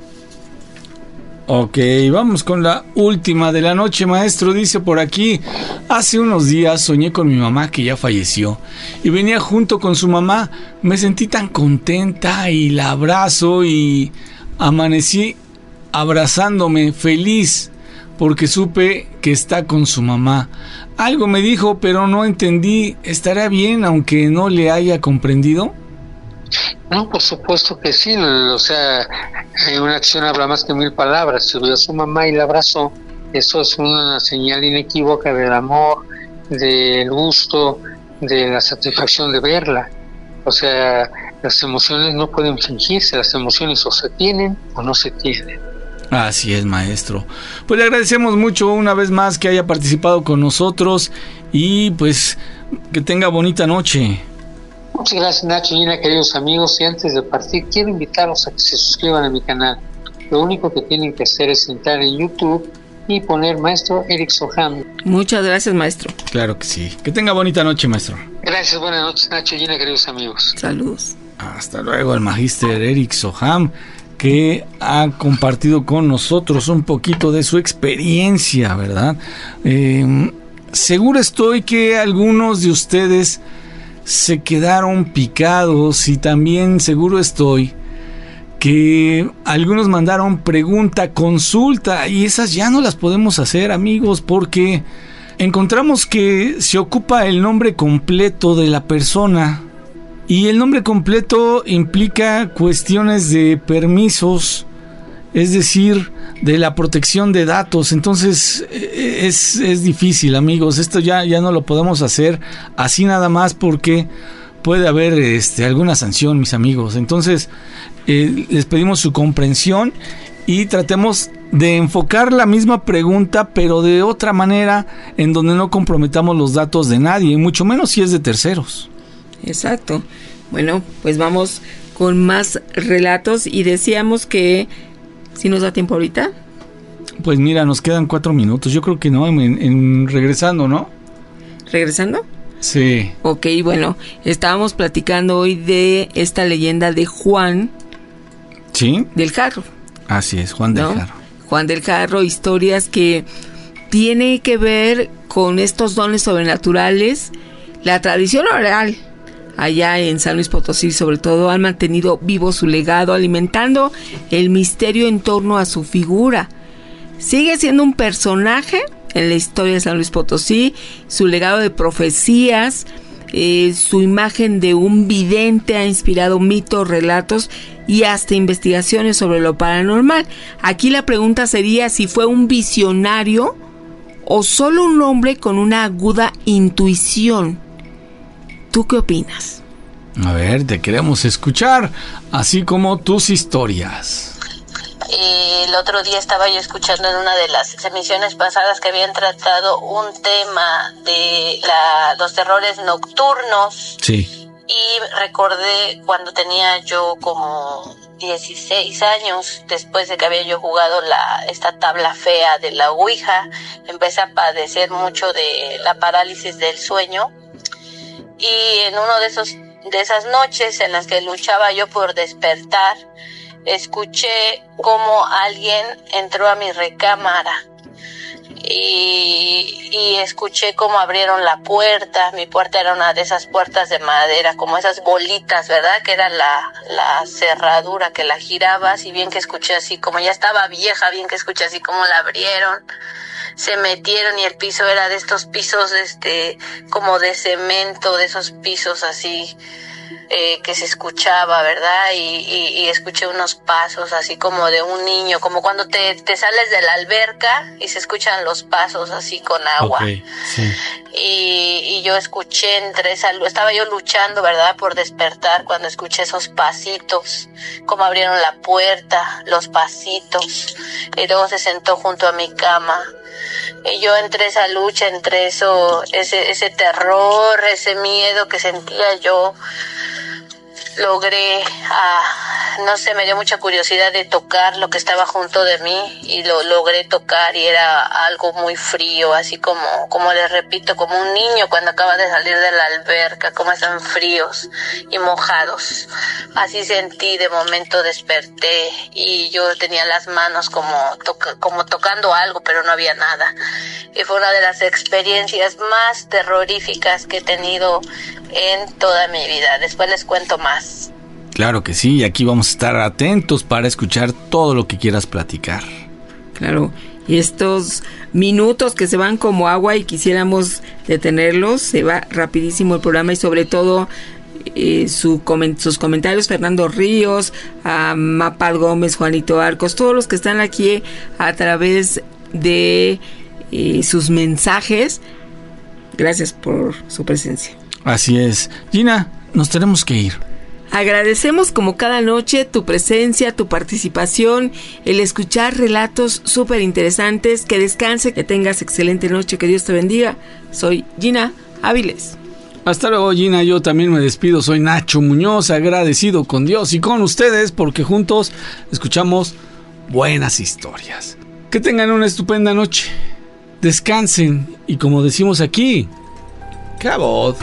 Ok, vamos con la última de la noche, maestro. Dice por aquí, hace unos días soñé con mi mamá que ya falleció y venía junto con su mamá. Me sentí tan contenta y la abrazo y amanecí abrazándome feliz porque supe que está con su mamá. Algo me dijo, pero no entendí. ¿Estará bien aunque no le haya comprendido? No, por supuesto que sí. O sea, una acción habla más que 1000 palabras. Si vio a su mamá y la abrazó, eso es una señal inequívoca del amor, del gusto, de la satisfacción de verla. O sea, las emociones no pueden fingirse, las emociones o se tienen o no se tienen. Así es, maestro. Pues le agradecemos mucho una vez más que haya participado con nosotros y pues que tenga bonita noche. Muchas gracias, Nacho y Gina, queridos amigos, y antes de partir quiero invitarlos a que se suscriban a mi canal. Lo único que tienen que hacer es entrar en YouTube y poner Maestro Eric Soham. Muchas gracias, maestro. Claro que sí. Que tenga bonita noche, maestro. Gracias, buenas noches, Nacho y Gina, queridos amigos. Saludos. Hasta luego, el magíster Eric Soham, que ha compartido con nosotros un poquito de su experiencia, ¿verdad? Seguro estoy que algunos de ustedes se quedaron picados y también seguro estoy que algunos mandaron pregunta, consulta y esas ya no las podemos hacer, amigos, porque encontramos que se ocupa el nombre completo de la persona y el nombre completo implica cuestiones de permisos, es decir, de la protección de datos. Entonces es difícil, amigos, esto ya no lo podemos hacer así nada más porque puede haber alguna sanción, mis amigos. Entonces les pedimos su comprensión y tratemos de enfocar la misma pregunta pero de otra manera en donde no comprometamos los datos de nadie, y mucho menos si es de terceros. Exacto. Bueno, pues vamos con más relatos y decíamos que si nos da tiempo ahorita. Pues mira, nos quedan 4 minutos. Yo creo que no, en regresando, ¿no? ¿Regresando? Sí. Ok, bueno, estábamos platicando hoy de esta leyenda de Juan. ¿Sí? Del Jarro. Así es, Juan del Jarro. Juan del Jarro, historias que tiene que ver con estos dones sobrenaturales. La tradición oral allá en San Luis Potosí, sobre todo, han mantenido vivo su legado, alimentando el misterio en torno a su figura. Sigue siendo un personaje en la historia de San Luis Potosí, su legado de profecías su imagen de un vidente ha inspirado mitos, relatos y hasta investigaciones sobre lo paranormal. Aquí la pregunta sería si fue un visionario o solo un hombre con una aguda intuición. ¿Tú qué opinas? A ver, te queremos escuchar, así como tus historias. El otro día estaba yo escuchando en una de las emisiones pasadas que habían tratado un tema de los terrores nocturnos. Sí. Y recordé cuando tenía yo como 16 años, después de que había yo jugado esta tabla fea de la Ouija, empecé a padecer mucho de la parálisis del sueño. Y en uno de esas noches en las que luchaba yo por despertar, escuché cómo alguien entró a mi recámara y escuché cómo abrieron la puerta. Mi puerta era una de esas puertas de madera, como esas bolitas, ¿verdad? Que era la cerradura que la girabas, y bien que escuché así, como ya estaba vieja, bien que escuché así como la abrieron. Se metieron y el piso era de estos pisos como de cemento, de esos pisos así que se escuchaba, ¿verdad? Y escuché unos pasos así como de un niño, como cuando te sales de la alberca y se escuchan los pasos así con agua. Okay, sí. Y yo escuché estaba yo luchando, ¿verdad?, por despertar, cuando escuché esos pasitos, como abrieron la puerta, los pasitos, y luego se sentó junto a mi cama. Y yo entre esa lucha, entre ese terror, ese miedo que sentía yo, logré, no sé, me dio mucha curiosidad de tocar lo que estaba junto de mí, y lo logré tocar, y era algo muy frío, así como les repito, como un niño cuando acaba de salir de la alberca, como están fríos y mojados. Así sentí, de momento desperté y yo tenía las manos como tocando algo, pero no había nada. Y fue una de las experiencias más terroríficas que he tenido en toda mi vida. Después les cuento más. Claro que sí, y aquí vamos a estar atentos para escuchar todo lo que quieras platicar. Claro, y estos minutos que se van como agua y quisiéramos detenerlos, se va rapidísimo el programa, y sobre todo sus comentarios, Fernando Ríos, Mapal Gómez, Juanito Arcos, todos los que están aquí a través de sus mensajes. Gracias por su presencia. Así es. Gina, nos tenemos que ir. Agradecemos como cada noche tu presencia, tu participación, el escuchar relatos súper interesantes. Que descanse, que tengas excelente noche, que Dios te bendiga. Soy Gina Áviles. Hasta luego, Gina. Yo también me despido. Soy Nacho Muñoz, agradecido con Dios y con ustedes porque juntos escuchamos buenas historias. Que tengan una estupenda noche. Descansen y, como decimos aquí, cabot.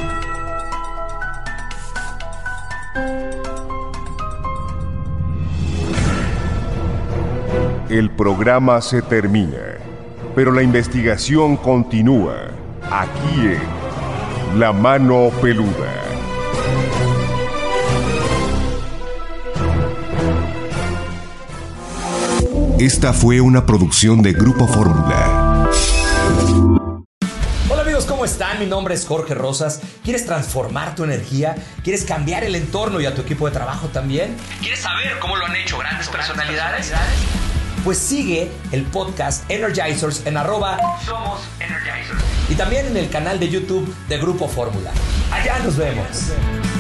El programa se termina, pero la investigación continúa aquí en La Mano Peluda. Esta fue una producción de Grupo Fórmula. Hola amigos, ¿cómo están? Mi nombre es Jorge Rosas. ¿Quieres transformar tu energía? ¿Quieres cambiar el entorno y a tu equipo de trabajo también? ¿Quieres saber cómo lo han hecho grandes personalidades? Pues sigue el podcast Energizers en @Somos Energizers. y también en el canal de YouTube de Grupo Fórmula. Allá nos vemos.